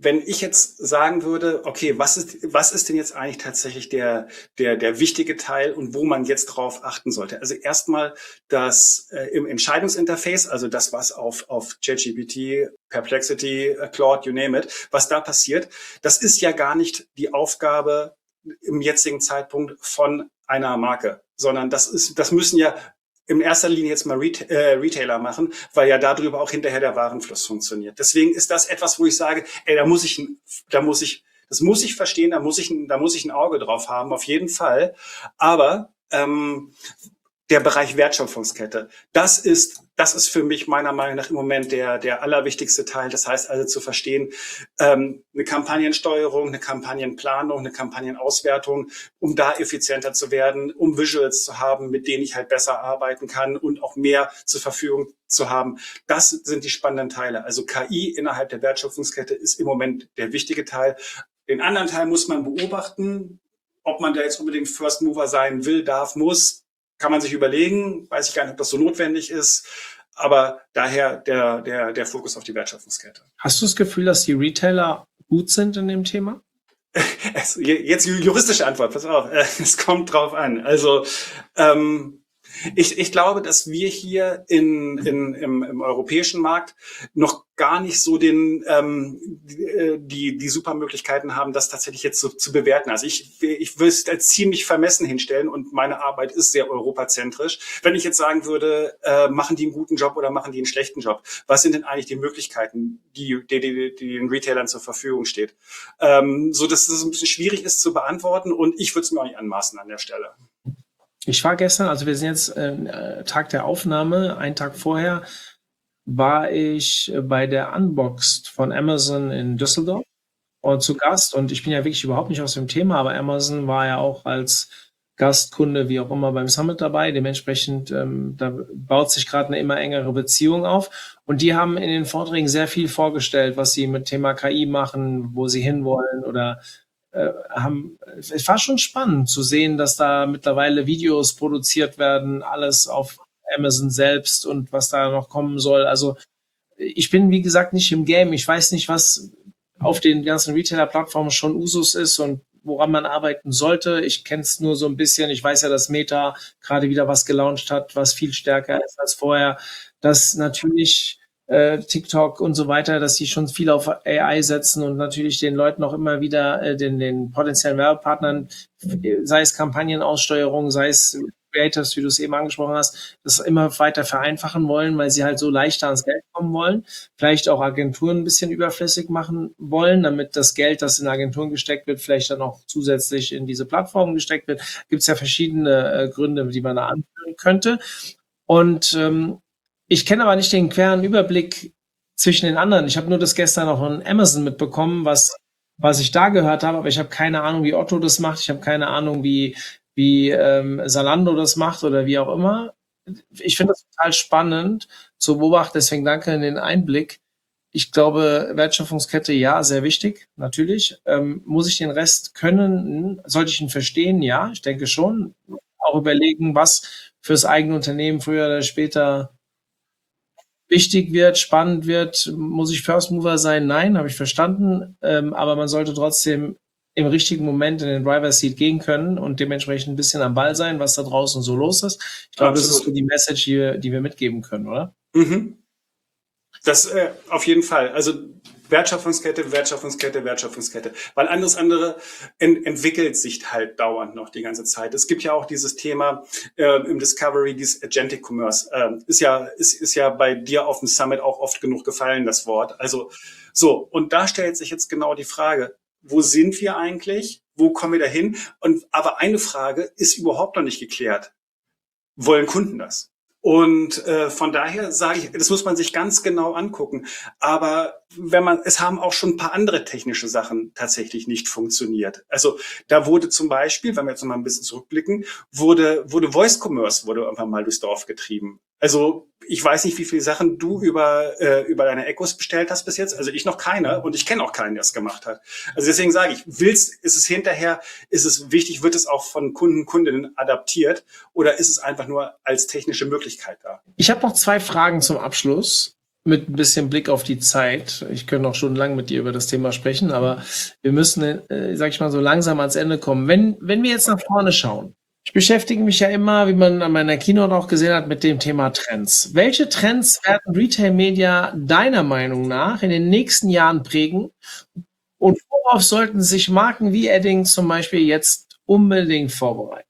wenn ich jetzt sagen würde, okay, was ist, was ist denn jetzt eigentlich tatsächlich der, der, der wichtige Teil und wo man jetzt drauf achten sollte? Also erstmal das äh, im Entscheidungsinterface, also das, was auf, auf ChatGPT, Perplexity, äh, Claude, you name it, was da passiert, das ist ja gar nicht die Aufgabe im jetzigen Zeitpunkt von einer Marke, sondern das ist, das müssen ja in erster Linie jetzt mal Ret- äh, Retailer machen, weil ja darüber auch hinterher der Warenfluss funktioniert. Deswegen ist das etwas, wo ich sage, ey, da muss ich, da muss ich, das muss ich verstehen, da muss ich, da muss ich ein Auge drauf haben, auf jeden Fall. Aber ähm, der Bereich Wertschöpfungskette, das ist, das ist für mich meiner Meinung nach im Moment der, der allerwichtigste Teil. Das heißt also zu verstehen, ähm, eine Kampagnensteuerung, eine Kampagnenplanung, eine Kampagnenauswertung, um da effizienter zu werden, um Visuals zu haben, mit denen ich halt besser arbeiten kann und auch mehr zur Verfügung zu haben. Das sind die spannenden Teile. Also K I innerhalb der Wertschöpfungskette ist im Moment der wichtige Teil. Den anderen Teil muss man beobachten. Ob man da jetzt unbedingt First Mover sein will, darf, muss, kann man sich überlegen. Weiß ich gar nicht, ob das so notwendig ist. Aber daher der, der, der Fokus auf die Wertschöpfungskette. Hast du das Gefühl, dass die Retailer gut sind in dem Thema? Es, jetzt juristische Antwort, pass auf. Es kommt drauf an. Also ähm, ich, ich glaube, dass wir hier in, in, im, im europäischen Markt noch gar nicht so den ähm, die die super Möglichkeiten haben, das tatsächlich jetzt so zu bewerten. Also ich ich will es als ziemlich vermessen hinstellen und meine Arbeit ist sehr europazentrisch. Wenn ich jetzt sagen würde, äh, machen die einen guten Job oder machen die einen schlechten Job? Was sind denn eigentlich die Möglichkeiten, die die, die, die den Retailern zur Verfügung steht? Ähm, so dass es ein bisschen schwierig ist zu beantworten und ich würde es mir auch nicht anmaßen an der Stelle. Ich war gestern, also wir sind jetzt äh, Tag der Aufnahme, einen Tag vorher, war ich bei der Unboxed von Amazon in Düsseldorf und zu Gast. Und ich bin ja wirklich überhaupt nicht aus dem Thema, aber Amazon war ja auch als Gastkunde, wie auch immer, beim Summit dabei. Dementsprechend, ähm, da baut sich gerade eine immer engere Beziehung auf. Und die haben in den Vorträgen sehr viel vorgestellt, was sie mit Thema K I machen, wo sie hinwollen oder äh, haben. Es war schon spannend zu sehen, dass da mittlerweile Videos produziert werden, alles auf Amazon selbst und was da noch kommen soll. Also ich bin, wie gesagt, nicht im Game. Ich weiß nicht, was auf den ganzen Retailer-Plattformen schon Usus ist und woran man arbeiten sollte. Ich kenne es nur so ein bisschen. Ich weiß ja, dass Meta gerade wieder was gelauncht hat, was viel stärker ist als vorher. Dass natürlich äh, TikTok und so weiter, dass die schon viel auf A I setzen und natürlich den Leuten auch immer wieder, äh, den, den potenziellen Werbepartnern, sei es Kampagnenaussteuerung, sei es Creators, wie du es eben angesprochen hast, das immer weiter vereinfachen wollen, weil sie halt so leichter ans Geld kommen wollen. Vielleicht auch Agenturen ein bisschen überflüssig machen wollen, damit das Geld, das in Agenturen gesteckt wird, vielleicht dann auch zusätzlich in diese Plattformen gesteckt wird. Gibt es ja verschiedene äh, Gründe, die man da anführen könnte. Und ähm, ich kenne aber nicht den queren Überblick zwischen den anderen. Ich habe nur das gestern auch von Amazon mitbekommen, was was ich da gehört habe, aber ich habe keine Ahnung, wie Otto das macht. Ich habe keine Ahnung, wie wie ähm, Zalando das macht oder wie auch immer. Ich finde das total spannend zu beobachten, deswegen danke in den Einblick. Ich glaube, Wertschöpfungskette, ja, sehr wichtig, natürlich. Ähm, muss ich den Rest können? Sollte ich ihn verstehen? Ja, ich denke schon. Auch überlegen, was fürs eigene Unternehmen früher oder später wichtig wird, spannend wird. Muss ich First Mover sein? Nein, habe ich verstanden. Ähm, aber man sollte trotzdem im richtigen Moment in den Driver's Seat gehen können und dementsprechend ein bisschen am Ball sein, was da draußen so los ist. Ich glaube, das ist so die Message, die wir, die wir mitgeben können, oder? Mhm. Das äh, auf jeden Fall. Also Wertschöpfungskette, Wertschöpfungskette, Wertschöpfungskette. Weil alles andere ent- entwickelt sich halt dauernd noch die ganze Zeit. Es gibt ja auch dieses Thema äh, im Discovery, dieses Agentic Commerce. Äh, ist ja ist, ist ja bei dir auf dem Summit auch oft genug gefallen, das Wort. Also so, und da stellt sich jetzt genau die Frage, wo sind wir eigentlich? Wo kommen wir dahin? Und aber eine Frage ist überhaupt noch nicht geklärt. Wollen Kunden das? Und äh, von daher sage ich, das muss man sich ganz genau angucken. Aber wenn man, es haben auch schon ein paar andere technische Sachen tatsächlich nicht funktioniert. Also da wurde zum Beispiel, wenn wir jetzt noch mal ein bisschen zurückblicken, wurde wurde Voice Commerce wurde einfach mal durchs Dorf getrieben. Also ich weiß nicht, wie viele Sachen du über äh, über deine Echos bestellt hast bis jetzt. Also ich noch keine und ich kenne auch keinen, der es gemacht hat. Also deswegen sage ich, willst, ist es hinterher, ist es wichtig, wird es auch von Kunden, Kundinnen adaptiert oder ist es einfach nur als technische Möglichkeit da? Ich habe noch zwei Fragen zum Abschluss. mit ein bisschen Blick auf die Zeit. Ich könnte noch stundenlang mit dir über das Thema sprechen, aber wir müssen, äh, sag ich mal, so langsam ans Ende kommen. Wenn, wenn wir jetzt nach vorne schauen, ich beschäftige mich ja immer, wie man an meiner Keynote auch gesehen hat, mit dem Thema Trends. Welche Trends werden Retail Media deiner Meinung nach in den nächsten Jahren prägen? Und worauf sollten sich Marken wie Edding zum Beispiel jetzt unbedingt vorbereiten?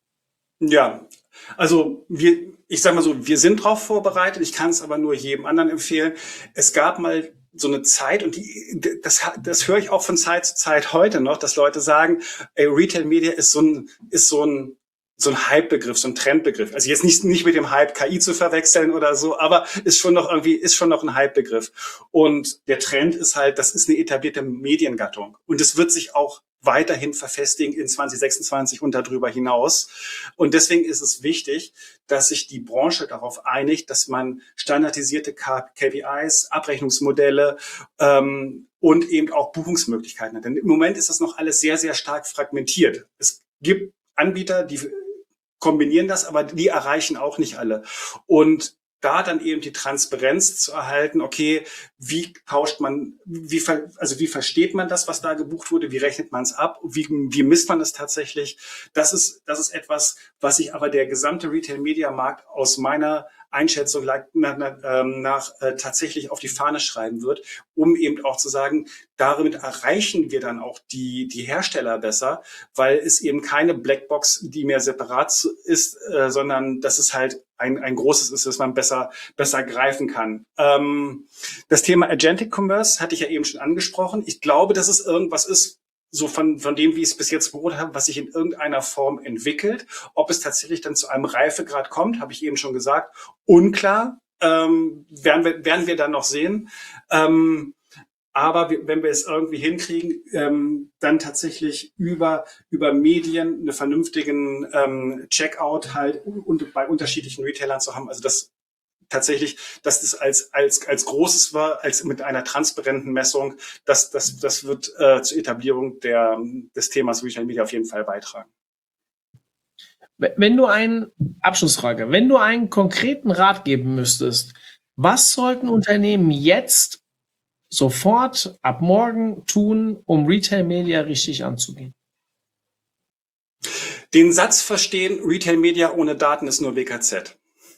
Ja, also wir, ich sage mal so, wir sind drauf vorbereitet. Ich kann es aber nur jedem anderen empfehlen. Es gab mal so eine Zeit, und die, das, das höre ich auch von Zeit zu Zeit heute noch, dass Leute sagen, ey, Retail Media ist so ein, ist so ein so ein Hype-Begriff, so ein Trendbegriff. Also jetzt nicht, nicht mit dem Hype K I zu verwechseln oder so, aber ist schon noch irgendwie, ist schon noch ein Hype-Begriff. Und der Trend ist halt, das ist eine etablierte Mediengattung. Und es wird sich auch weiterhin verfestigen in zwanzig sechsundzwanzig und darüber hinaus. Und deswegen ist es wichtig, dass sich die Branche darauf einigt, dass man standardisierte K P Is, Abrechnungsmodelle ähm, und eben auch Buchungsmöglichkeiten hat. Denn im Moment ist das noch alles sehr, sehr stark fragmentiert. Es gibt Anbieter, die kombinieren das, aber die erreichen auch nicht alle. Und da dann eben die Transparenz zu erhalten, okay, wie tauscht man, wie, also wie versteht man das, was da gebucht wurde, wie rechnet man es ab, wie, wie misst man es tatsächlich? Das ist, das ist etwas, was sich aber der gesamte Retail-Media-Markt aus meiner Einschätzung nach, nach, nach äh, tatsächlich auf die Fahne schreiben wird, um eben auch zu sagen, damit erreichen wir dann auch die, die Hersteller besser, weil es eben keine Blackbox, die mehr separat ist, äh, sondern dass es halt ein, ein großes ist, das man besser, besser greifen kann. Ähm, das Thema Agentic Commerce hatte ich ja eben schon angesprochen. Ich glaube, dass es irgendwas ist, so von, von dem, wie ich es bis jetzt beobachtet habe, was sich in irgendeiner Form entwickelt. Ob es tatsächlich dann zu einem Reifegrad kommt, habe ich eben schon gesagt. Unklar, ähm, werden wir, werden wir dann noch sehen. Ähm, aber wir, wenn wir es irgendwie hinkriegen, ähm, dann tatsächlich über, über Medien einen vernünftigen ähm, Checkout halt und bei unterschiedlichen Retailern zu haben. Also das tatsächlich, dass das als als als großes war, als mit einer transparenten Messung, das das das wird äh, zur Etablierung der des Themas Retail Media auf jeden Fall beitragen. Wenn du einen Abschlussfrage, wenn du einen konkreten Rat geben müsstest, was sollten Unternehmen jetzt sofort ab morgen tun, um Retail Media richtig anzugehen? Den Satz verstehen: Retail Media ohne Daten ist nur W K Z.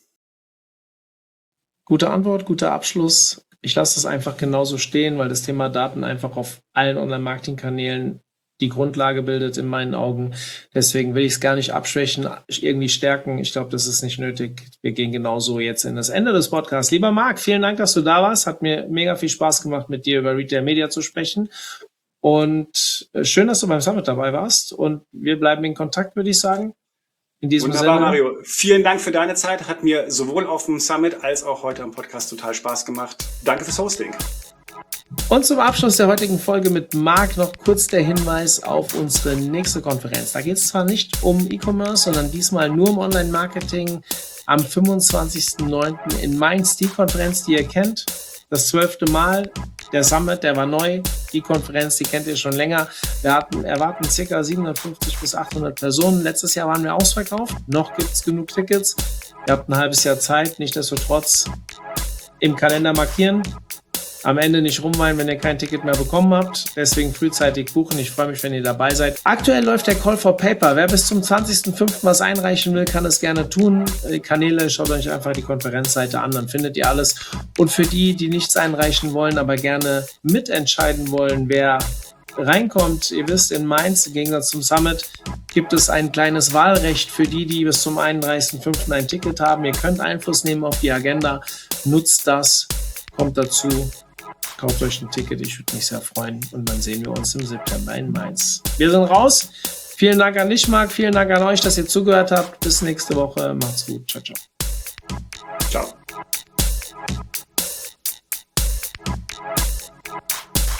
Gute Antwort, guter Abschluss. Ich lasse das einfach genauso stehen, weil das Thema Daten einfach auf allen Online-Marketing-Kanälen die Grundlage bildet in meinen Augen. Deswegen will ich es gar nicht abschwächen, irgendwie stärken. Ich glaube, das ist nicht nötig. Wir gehen genauso jetzt in das Ende des Podcasts. Lieber Marc, vielen Dank, dass du da warst. Hat mir mega viel Spaß gemacht, mit dir über Retail Media zu sprechen. Und schön, dass du beim Summit dabei warst. Und wir bleiben in Kontakt, würde ich sagen. In diesem Wunderbar, Sinne. Mario. Vielen Dank für deine Zeit. Hat mir sowohl auf dem Summit als auch heute am Podcast total Spaß gemacht. Danke fürs Hosting. Und zum Abschluss der heutigen Folge mit Marc noch kurz der Hinweis auf unsere nächste Konferenz. Da geht es zwar nicht um E-Commerce, sondern diesmal nur um Online-Marketing am fünfundzwanzigsten neunten in Mainz. Die Konferenz, die ihr kennt, das zwölfte Mal. Der Summit, der war neu. Die Konferenz, die kennt ihr schon länger. Wir hatten, erwarten ca. siebenhundertfünfzig bis achthundert Personen. Letztes Jahr waren wir ausverkauft. Noch gibt es genug Tickets. Ihr habt ein halbes Jahr Zeit. Nichtsdestotrotz im Kalender markieren. Am Ende nicht rumweinen, wenn ihr kein Ticket mehr bekommen habt. Deswegen frühzeitig buchen. Ich freue mich, wenn ihr dabei seid. Aktuell läuft der Call for Paper. Wer bis zum zwanzigsten fünften was einreichen will, kann es gerne tun. Die Kanäle, schaut euch einfach die Konferenzseite an, dann findet ihr alles. Und für die, die nichts einreichen wollen, aber gerne mitentscheiden wollen, wer reinkommt, ihr wisst, in Mainz, im Gegensatz zum Summit, gibt es ein kleines Wahlrecht für die, die bis zum einunddreißigsten fünften ein Ticket haben. Ihr könnt Einfluss nehmen auf die Agenda. Nutzt das, kommt dazu. Kauft euch ein Ticket, ich würde mich sehr freuen. Und dann sehen wir uns im September in Mainz. Wir sind raus. Vielen Dank an dich, Marc. Vielen Dank an euch, dass ihr zugehört habt. Bis nächste Woche. Macht's gut. Ciao, ciao. Ciao.